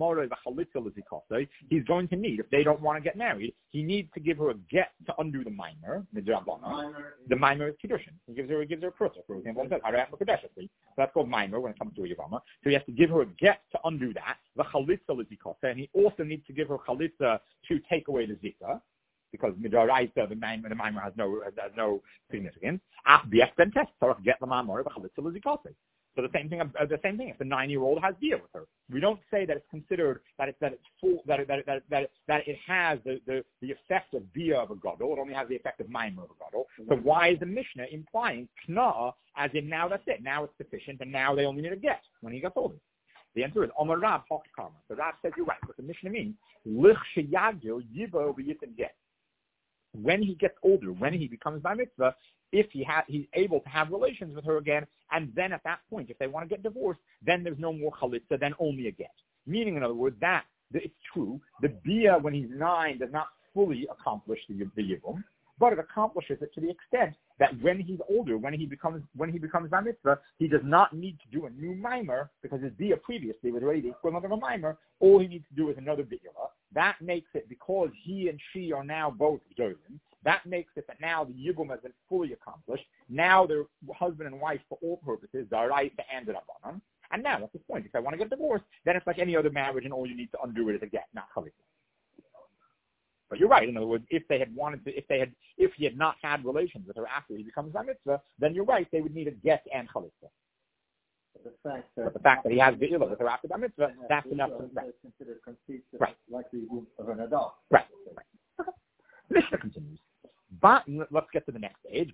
A: he's going to need, if they don't want to get married, he needs to give her a get to undo the mimer, the mimer is Kiddushin. He gives her, he gives her a prusa, for example. So that's called mimer when it comes to a Yavama. So he has to give her a get to undo that, and he also needs to give her chalitza to take away the zika, because midaraisa, the mimer, the mimer has no, has no significance. Get the mimer, So the same thing. Uh, the same thing. If the nine-year-old has bia with her, we don't say that it's considered that it's that it's full that it, that it, that it, that, it, that it has the, the, the effect of bia of a gadol. It only has the effect of maimer of a gadol. So why is the Mishnah implying kna as in now that's it? Now it's sufficient, and now they only need a get when he gets older. The answer is Omar Rab Hawk Karma. So Rab says you're right. What the Mishnah means lich sheyagil yibo v'yitin get. When he gets older, when he becomes bar mitzvah, if he ha- he's able to have relations with her again, and then at that point, if they want to get divorced, then there's no more chalitza, then only a get. Meaning, in other words, that, that it's true, the bia when he's nine does not fully accomplish the, the yibum, but it accomplishes it to the extent that when he's older, when he becomes when he becomes bar mitzvah, he does not need to do a new mimer because his bia previously was already the equivalent of a mimer. All he needs to do is another bi'ila. That makes it, because he and she are now both gedolim, that makes it that now the yibum has been fully accomplished. Now they're husband and wife for all purposes, daraisa and the rabbanon. And now that's the point. If I want to get divorced, then it's like any other marriage, and all you need to undo it is a get, not chalitza. But you're right. In other words, if they had wanted to, if they had, if he had not had relations with her after he becomes bar mitzvah, then you're right. They would need a get and chalitza.
B: But the fact that,
A: but the fact that he has the ilah with her after bar mitzvah, that's enough. To, right.
B: Considered conceit
A: right.
B: Like the of an adult.
A: Right. Right. Okay. Mishnah continues. But let's get to the next age.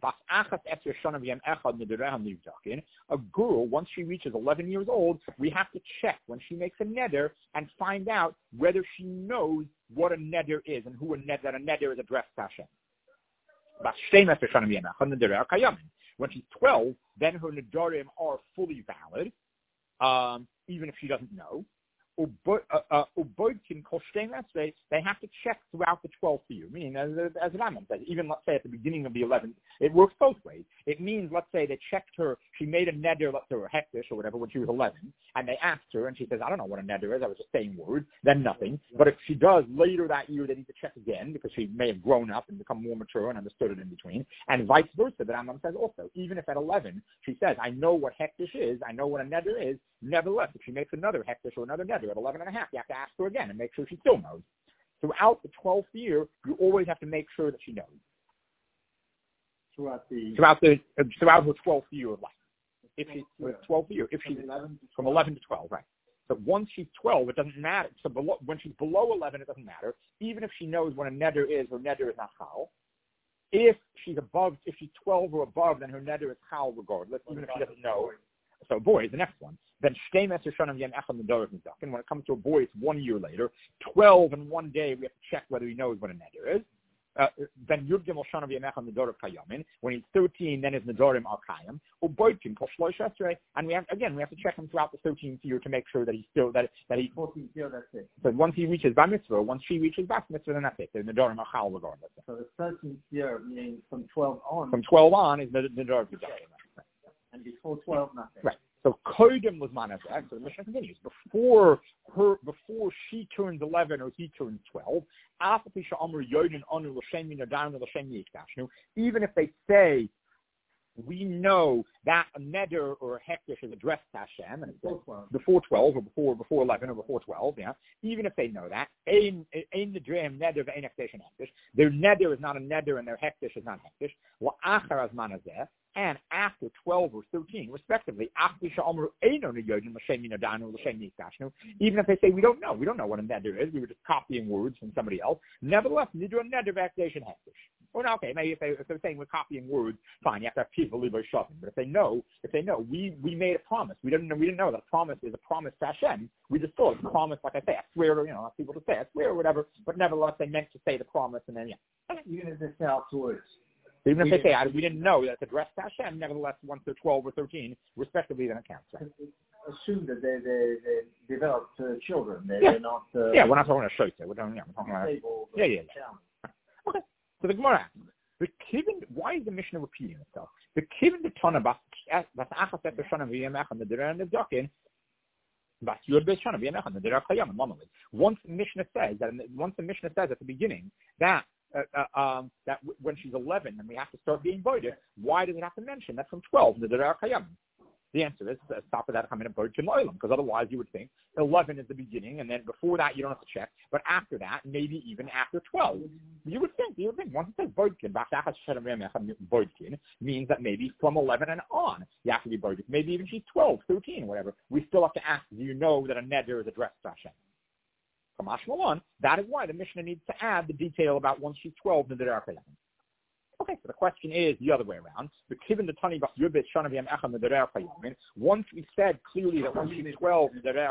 A: A girl, once she reaches eleven years old, we have to check when she makes a neder and find out whether she knows what a neder is and who a neder, that a neder is addressed to Hashem. When she's twelve, then her nedarim are fully valid, um, even if she doesn't know. They have to check throughout the twelfth year, meaning, as, as Rambam says, even let's say at the beginning of the eleventh, it works both ways. It means, let's say they checked her, she made a neder, let's say, or hektish or whatever, when she was eleven, and they asked her, and she says, I don't know what a neder is, I was just saying words, then nothing. But if she does later that year, they need to check again, because she may have grown up and become more mature and understood it in between, and vice versa. The Rambam says also, even if at eleven, she says, I know what hektish is, I know what a neder is, nevertheless, if she makes another hektish or another neder at eleven and a half, you have to ask her again and make sure she still knows. Throughout the twelfth year, you always have to make sure that she knows.
B: Throughout the
A: throughout the uh, throughout her twelfth year of life. If she twelfth year, if she's from eleven to twelve, right? So once she's twelve, it doesn't matter. So below, when she's below eleven, it doesn't matter. Even if she knows what a neder is, her neder is not chal. If she's above, if she's twelve or above, then her neder is chal regardless, even if she doesn't know. So boy is the next one. Then Shtemes Yeshanim Yem Echad Nedarim Nizak. And when it comes to a boy, it's one year later. Twelve and one day, we have to check whether he knows what a neder is. Uh, then Yud Gimel Shanav Yem Echad Nedarim Kayamin. When he's thirteen, then his Nedarim are Kayam. Uboitim Kol Shlosh Esrei. And we have again, we have to check him throughout the thirteenth year to make sure that he's still that that he.
B: fourteenth year, that's it.
A: So once he reaches bar mitzvah, once she reaches bar mitzvah, then that's it. The Nedarim are Chal regardless.
B: So the thirteenth year, meaning from twelve on.
A: From twelve on is the Nedarim.
B: And before twelve, nothing.
A: Right. So Kodim was manazek. So the Mishnah continues. Before her, before she turns eleven or he turns twelve, even if they say we know that a neder or a hektish is addressed to Hashem, and it's before twelve. before twelve or before before eleven or before twelve, yeah. Even if they know that, ein ein nedrim neder ve'ein hektish and hektish. Their neder is not a neder and their hektish is not hektish. La'achar az manazeh. And after twelve or thirteen, respectively, even if they say we don't know, we don't know what a neder is, we were just copying words from somebody else. Nevertheless, you do a neder vaccination hektish. Or no, okay, maybe if, they, if they're saying we're copying words, fine, you have to have people leave shopping. But if they know, if they know, we, we made a promise. We didn't know we didn't know that a promise is a promise to Hashem. We just thought a promise, like I say, I swear, you know, not people to say I swear or whatever. But nevertheless, they meant to say the promise, and then yeah.
B: Even if they say afterwards.
A: Even if they say, I, we didn't know that it's addressed to Hashem, nevertheless, once they're twelve or thirteen, respectively, then it counts. Right?
B: Assume that they, they, they developed uh, children. They,
A: yeah.
B: They're not... Uh,
A: yeah, we're not talking about shosha. We're talking, yeah, we're talking about...
B: Stable,
A: yeah, yeah, yeah. Okay, so the Gemara asks, the kivin, why is the Mishnah repeating itself? The kivin the Tana bas achas et shana v'yemech and the dera and the zakin bas yud beis shana v'yemech and the dera kayam normally. Once the Mishnah says that, once the Mishnah says at the beginning that Uh, uh, um, that w- when she's eleven and we have to start being voided, why does it have to mention that from twelve? The answer is uh, stop at that come in a bird to oilam, because otherwise you would think eleven is the beginning, and then before that you don't have to check, but after that, maybe even after twelve, you would think you would think once it says voidkin, voidkin means that maybe from eleven and on you have to be voided. Maybe even she's twelve, thirteen, whatever. We still have to ask, do you know that a neder is addressed to Hashem? That is why the Mishnah needs to add the detail about once she's twelve. Okay, so the question is the other way around. Once we said clearly that once she's twelve,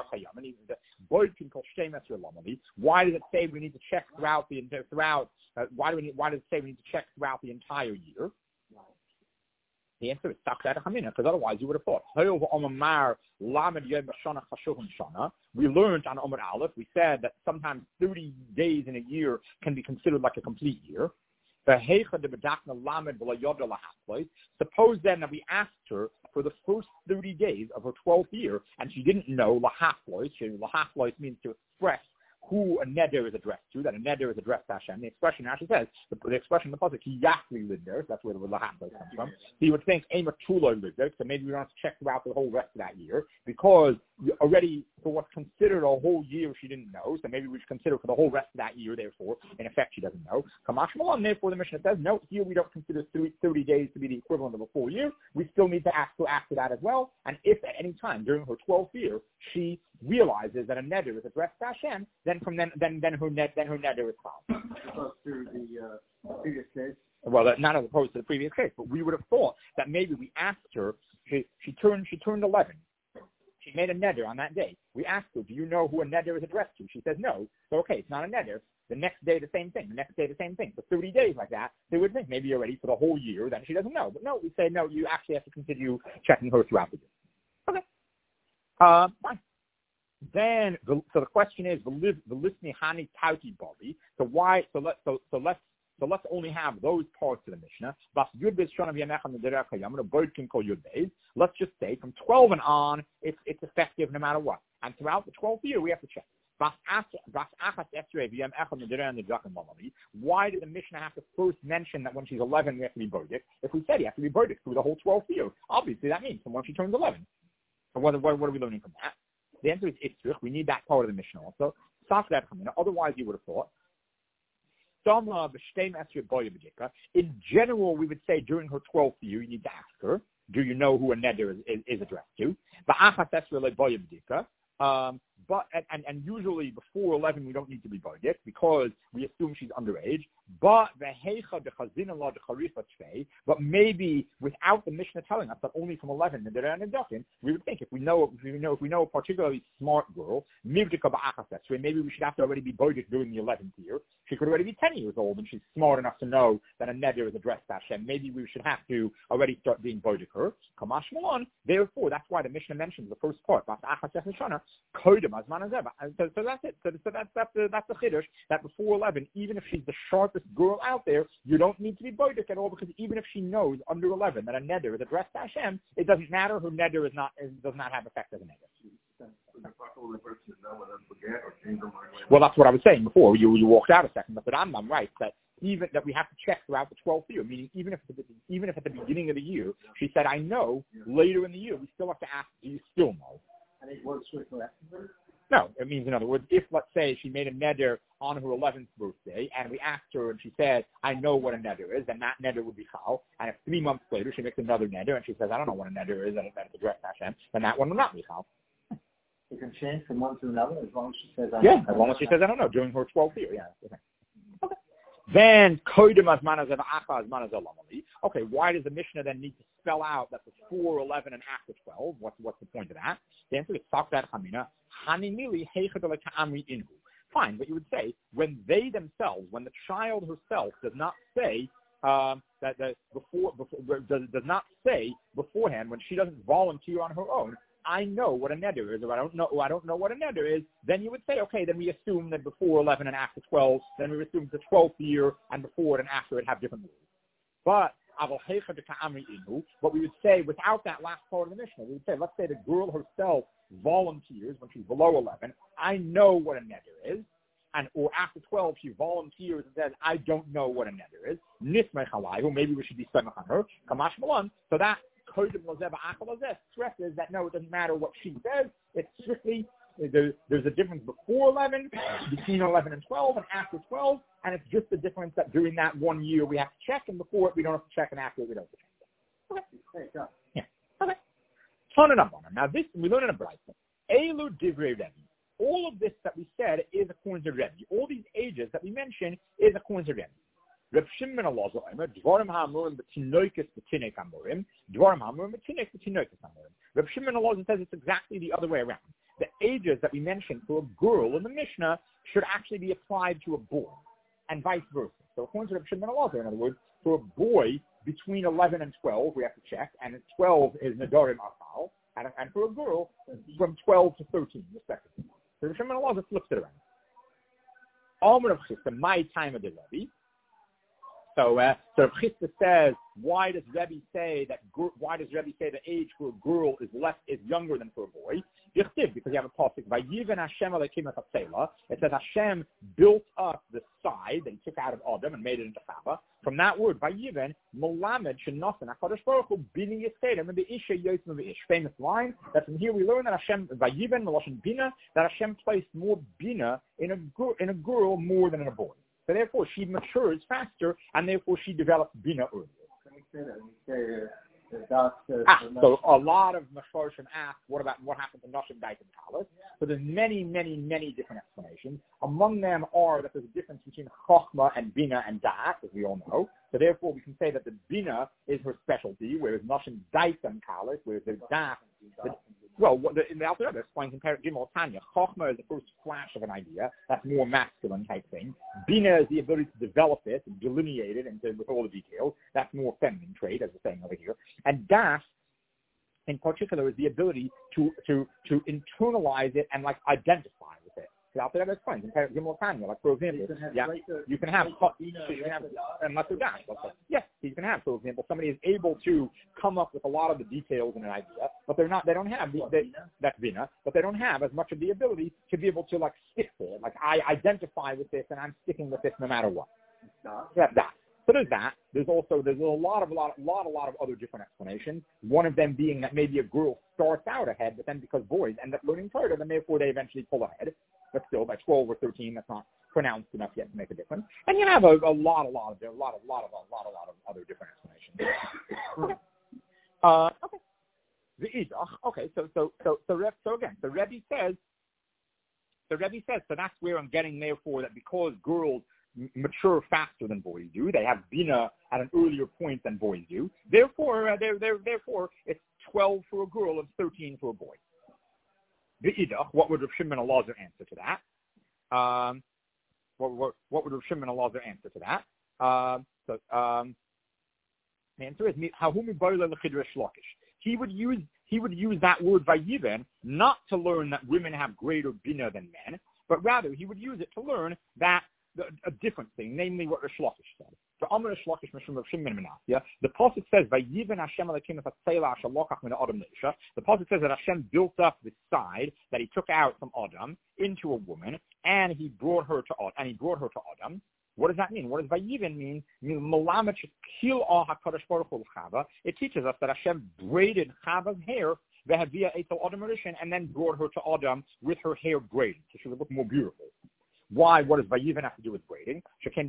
A: why does it say we need to check throughout the throughout? Uh, why do we need, why does it say we need to check throughout the entire year? The answer is because otherwise you would have thought. We learned on Omar Aleph, we said that sometimes thirty days in a year can be considered like a complete year. Suppose then that we asked her for the first thirty days of her twelfth year, and she didn't know lahachlois. Lahachlois means to express who a neder is addressed to, that a neder is addressed to Hashem. The expression actually says, the, the expression in the pasuk, he yachli lived there, that's where the lahachlois comes from. So you would think Ema Tuloi lived there, so maybe we don't have to check throughout the whole rest of that year, because already for what's considered a whole year she didn't know, so maybe we should consider for the whole rest of that year, therefore, in effect she doesn't know. Kamash Malan, therefore the Mishnah says, no, here we don't consider thirty days to be the equivalent of a full year, we still need to ask her after that as well, and if at any time during her twelfth year she realizes that a neder is addressed to Hashem, then from then then then her net then her neder is found.
B: As opposed to the uh, previous case.
A: Well, not as opposed to the previous case, but we would have thought that maybe we asked her. She she turned she turned eleven. She made a neder on that day. We asked her, do you know who a neder is addressed to? She says no. So okay, it's not a neder. The next day the same thing. The next day the same thing. For thirty days like that, they would think maybe already for the whole year. Then she doesn't know. But no, we say no. You actually have to continue checking her throughout the year. Okay. Uh, fine. Then, the, so the question is, the listening hani tauti body. So why? So let so so let's so let's only have those parts of the Mishnah. Let's just say from twelve and on, it's it's effective no matter what. And throughout the twelfth year, we have to check. Why did the Mishnah have to first mention that when she's eleven we have to be bodik? If we said you have to be bodik through the whole twelfth year, obviously that means from when she turns eleven. So what, what, what are we learning from that? The answer is Itzrich. We need that part of the Mishnah also. Otherwise, you would have thought. In general, we would say during her twelfth year, you need to ask her, do you know who a neder is, is, is addressed to? Um, but and, and usually before eleven we don't need to be bodik because we assume she's underage. But but maybe without the Mishnah telling us that only from eleven we would think if we know if we know if we know a particularly smart girl, maybe we should have to already be bodik during the eleventh year. She could already be ten years old and she's smart enough to know that a neder is addressed to Hashem. Maybe we should have to already start being bodik her. Kamash Malon. Therefore, that's why the Mishnah mentions the first part. So, so that's it. So, so that's that's the that's the chiddush that before eleven, even if she's the sharpest girl out there, you don't need to be bodik at all because even if she knows under eleven that a neder is addressed to Hashem, it doesn't matter. Her neder is not is, does not have effect as a neder. Well, that's what I was saying before. You you walked out a second, but the Rambam writes that even that we have to check throughout the twelfth year, meaning even if even if at the beginning of the year she said I know, later in the year we still have to ask, do you still know?
B: And it works retroactively?
A: No, it means in other words, if let's say she made a neder on her eleventh birthday and we asked her and she said I know what a neder is, then that neder would be chal. And if three months later she makes another neder and she says I don't know what a neder is and it's addressed to Hashem, then that one will not be chal.
B: It can change from one to another as long as she says I
A: yeah,
B: know.
A: as long as she says I don't know during her twelfth year. Yeah. Okay. Okay. Then kodim azman azav acha azman azav lamali. Okay, why does the Mishnah then need to spell out that before eleven and after twelve? What's what's the point of that? The answer is sakdat chamina hanimili heichadale ka'amri inhu. Fine, but you would say when they themselves, when the child herself does not say um, that the before, before does, does not say beforehand when she doesn't volunteer on her own, I know what a neder is, or I don't know, or I don't know what a neder is, then you would say, okay, then we assume that before eleven and after twelve, then we assume the twelfth year and before it and after it have different rules. But but we would say, without that last part of the Mishnah, we would say, let's say the girl herself volunteers when she's below eleven, I know what a neder is, and or after twelve she volunteers and says, I don't know what a neder is, nismei chalai, maybe we should be semach on her, kamash malan, so that stresses that no, it doesn't matter what she says. It's strictly there, there's a difference before eleven, between eleven and twelve, and after twelve, and it's just the difference that during that one year we have to check, and before it we don't have to check, and after it we don't have to check. Okay. Yeah. Okay. Ton enough on Now this we learn in a brayta. Elu divrei Rebbe. All of this that we said is according to Rebbe. All these ages that we mentioned is according to Rebbe. Reb Shimon Elazar Omer, Dvarim ha'amurim b'tinoikes b'tinek amurim, Dvarim ha'amurim b'tinek b'tinoikes amurim. Reb Shimon Elazar says it's exactly the other way around. The ages that we mentioned for a girl in the Mishnah should actually be applied to a boy, and vice versa. So according to Reb Shimon Elazar, in other words, for a boy between eleven and twelve, we have to check, and at twelve is Nadarim Afal, and, and for a girl from twelve to thirteen, respectively. So Reb Shimon Elazar flips it around. Alman of Chisda, my time of the Rebbe. So, uh, so Chisda says, why does Rebbe say that? Why does Rebbe say the age for a girl is less is younger than for a boy? Because you have a pasuk. Vayiven Hashem alekim et hatzela. It says Hashem built up the side that He took out of Adam and made it into Chava. From that word, Vayiven Molamed Shenosan Hakadosh Baruch Hu Bini Yisera Isha Yosem Ish. Famous line. That from here we learn that Hashem Vayiven Meloshen Bina, that Hashem placed more Bina in a girl, in a girl more than in a boy. So therefore, she matures faster, and therefore she develops Bina earlier.
B: Let me say that. Let me say uh, that. Uh,
A: ah, so a lot of Mepharshim ask, what about what happened to Noshim Dait and Kalas? So there's many, many, many different explanations. Among them are that there's a difference between Chochmah and Bina and Da'at, as we all know. So therefore, we can say that the Bina is her specialty, whereas Noshim Dait and Kalas, whereas the Da'at. Well, the, in the Alter Rebbe explains in Perek Gimel Tanya, Chochmah is the first flash of an idea. That's more masculine type thing. Bina is the ability to develop it, and delineate it, and to, with all the details. That's more feminine trait, as we're saying over here. And Das, in particular, is the ability to to to internalize it and like identify with it. The Alter Rebbe explains in Perek Gimel Tanya, like for example, you can yeah, you can have, you can have, and that's Das. Yes, you can have, for example, somebody is able to come up with a lot of the details in an idea, but they're not, they don't have the, they, that's Bina, but they don't have as much of the ability to be able to like stick to it. Like I identify with this and I'm sticking with this no matter what. That's that. So there's that. There's also, there's a lot of, a lot, a lot, a lot of other different explanations. One of them being that maybe a girl starts out ahead, but then because boys end up learning Torah, then therefore they eventually pull ahead. But still, by twelve or thirteen, that's not pronounced enough yet to make a difference. And you have a, a lot, a lot of, a lot of, lot of, a lot, a lot of other different explanations. Okay. Uh, okay. The Idach. Okay. So, so, so, so, so, so again, the Rebbe says, the Rebbe says, so that's where I'm getting therefore that because girls mature faster than boys do, they have Bina at an earlier point than boys do. Therefore, uh, they're, they're, therefore, it's twelve for a girl and thirteen for a boy. The Idach, what would Rav Shimon Elazar answer to that? Um, what, what, what would Rav Shimon Elazar answer to that? Um, so, um, the answer is he would use he would use that word Vayiven not to learn that women have greater Bina than men, but rather he would use it to learn that a different thing, namely what Rish Lakish said. So Amar Rish Lakish Mishum Rav Shimon Menasya, the pasuk says Vayiven Hashem Alekim et hatzela asher lokach min Adam Neisha. The pasuk says that Hashem built up the side that He took out from Adam into a woman, and He brought her to Adam. And He brought her to Adam. What does that mean? What does Vayiven mean? It teaches us that Hashem braided Chava's hair and then brought her to Adam with her hair braided, so she would look more beautiful. Why? What does Vayiven have to do with braiding? In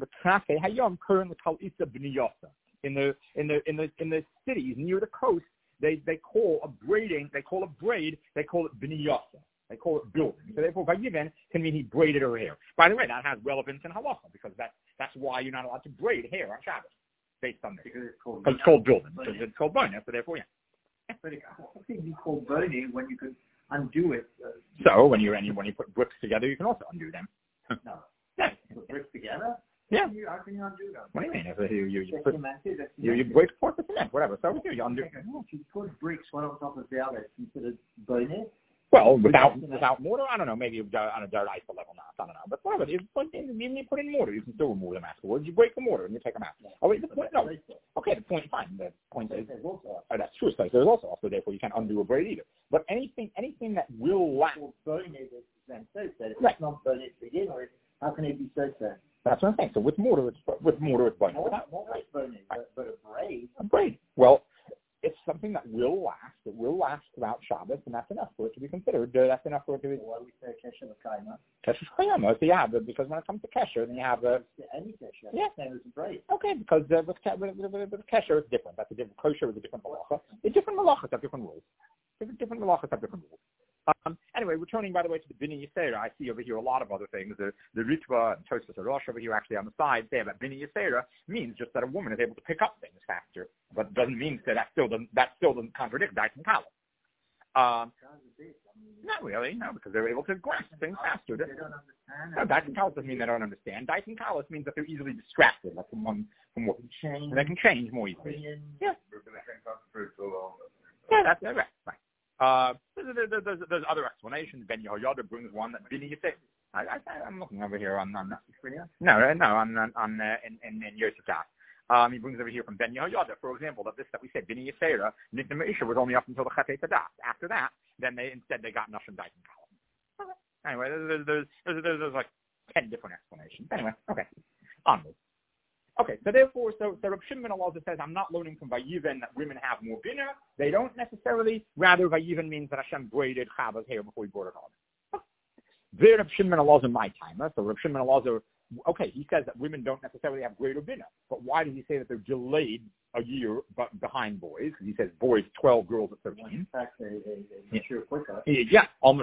A: the in the in the in the cities near the coast, they, they call a braiding, they call a braid, they call it b'niyasa. They call it building. So therefore, Vayiven can mean he braided her hair. By the way, that has relevance in halacha because that that's why you're not allowed to braid hair on Shabbos based on this. Because it's called, it's called building. Because it's called bonus. So therefore, yeah.
B: But it can't be called burning when you can undo it. Uh,
A: so when you when you put bricks together, you can also undo them.
B: No.
A: Yeah.
B: Put bricks together?
A: Yeah.
B: How can you, how can you undo them?
A: What do you mean? If you you you,
B: put,
A: cemented, you, you break apart the cement, whatever. So you undo.
B: If you put bricks one on top of the other, it's considered burning.
A: Well, without without mortar, I don't know. Maybe on a dirt ice level now. I don't know. But whatever. If you put in, even you put in mortar, you can still remove them afterwards. You break the mortar and you take them out. Yeah. Oh wait, the point. No. Okay, the point. Fine. The point is. Oh, that's true. So there's also also therefore you can't undo a braid either. But anything anything that will last.
B: Well, burning is then so said. If
A: right.
B: It's not burning to begin with. How can it be so said?
A: That's what I'm saying. So with mortar, it's with mortar, it's burning.
B: More, more like burning, but, but a braid.
A: A braid. Well. It's something that will last. It will last throughout Shabbos, and that's enough for it to be considered. Uh, that's enough for it to be.
B: Why do we say kesher l'kaima?
A: Kesher l'kaima. So yeah, because when it comes to kesher, then you have the.
B: Any kesher.
A: Yeah.
B: Same as a braid.
A: Okay, because uh, with, with, with, with, with kesher, it's different. That's a different kosher is a different malacha. The different malachas have different rules. Different different malachas have different rules. Um, anyway, returning, by the way, to the Bini Yisera, I see over here a lot of other things. The, the Ritva and Tosfos Rosh over here actually on the side say that Bini Yisera means just that a woman is able to pick up things faster, but doesn't mean that that still doesn't, that still doesn't contradict Dais and Kalas. Um, not really, no, because they're able to grasp things faster.
B: They don't understand.
A: No, Dais and Kalas doesn't mean they don't understand. Dais and Kalas means that they're easily distracted, like from one, from what
B: change.
A: They can change more easily. Yeah.
C: Yeah,
A: Yeah, that's right. Right. Uh, there's, there's, there's, there's other explanations. Ben Yehoyada brings one that Bini Yisera. I, I, I'm looking over here on, on no, no, on, on uh, in, in, in Yosef Das. Um, he brings over here from Ben Yehoyada, for example, that this that we said, Bini Yisera, Nitna Meisha was only up until the Chet Tadas. After that, then they instead they got Nashim Daitin Kalam. Okay. Anyway, there's, there's, there's, there's, there's like ten different explanations. Anyway, okay. Onward. Okay, so therefore, so, so Reb Shimon Ben Elazar says, I'm not learning from Vayiven that women have more bina. They don't necessarily. Rather, Vayiven means that Hashem braided Chava's hair before he brought it on. There, Reb Shimon Ben Elazar, my timer. So Reb Shimon Ben Elazar, okay, he says that women don't necessarily have greater bina. But why does he say that they're delayed a year but behind boys? Because he says boys twelve, girls at thirteen.
B: That's a, a, a mature quicker.
A: Yeah,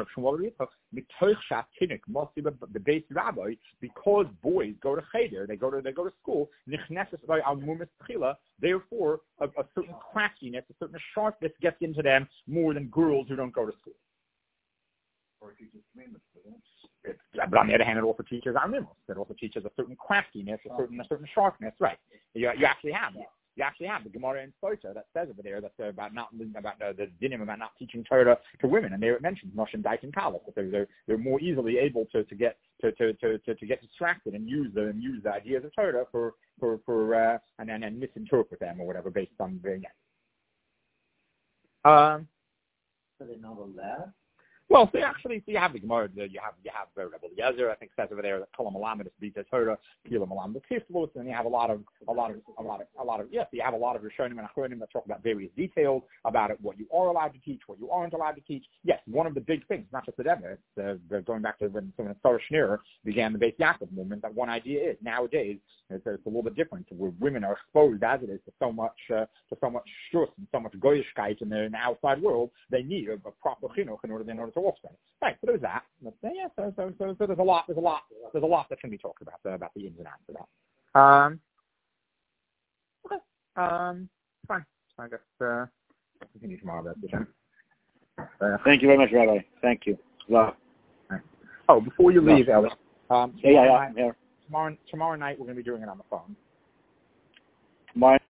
A: the base rabbi, because boys go to cheder, they go to they go to school. Therefore, a, a certain craftiness, a certain sharpness gets into them more than girls who don't go to school.
C: Or teaches commandments for them.
A: It's, but on the other hand, it also teaches our mimos. It also teaches a certain craftiness, a certain a certain sharpness. Right? You, you actually have that. You actually have the Gemara in Sota that says over there that's uh, about not about uh, the dinim about not teaching Torah to women, and there it mentions Noshim Daitin Kalas, that they're, they're they're more easily able to, to get to, to, to, to, to get distracted and use them and use the ideas of Torah for for for uh, and and, and misinterpret them or whatever based on the yeah. Um.
B: So they're not allowed.
A: Well, so you actually, so you have the Gemara, you have you have uh, Rebbe Eliezer, I think says over there that Kol Malamed is Bita Torah, Kila Malamed Tiflus, and you have a lot of a lot of a lot of a lot of yes, you have a lot of Rishonim and Achronim that talk about various details about it, what you are allowed to teach, what you aren't allowed to teach. Yes, one of the big things, not just the Deva, it's uh, going back to when when Sarah Schneer began the Beis Yaakov movement. That one idea is nowadays it's, it's a little bit different, where women are exposed as it is to so much uh, to so much shtus and so much goyishkeit in the, in the outside world. They need a, a proper chinuch in order in order to walk them. Right, so there's that. But, uh, yeah, so, so, so, so there's a lot, there's a lot, there's a lot that can be talked about, uh, about the ins and outs of that. Um, okay, um, fine. I guess, uh, we'll continue tomorrow about this. Uh,
D: Thank you very much, Rabbi. Thank you. Well,
A: right. Oh, before you leave, Ellis, um,
D: yeah, yeah, yeah,
A: night,
D: yeah.
A: Tomorrow, tomorrow night we're going to be doing it on the phone.
D: Tomorrow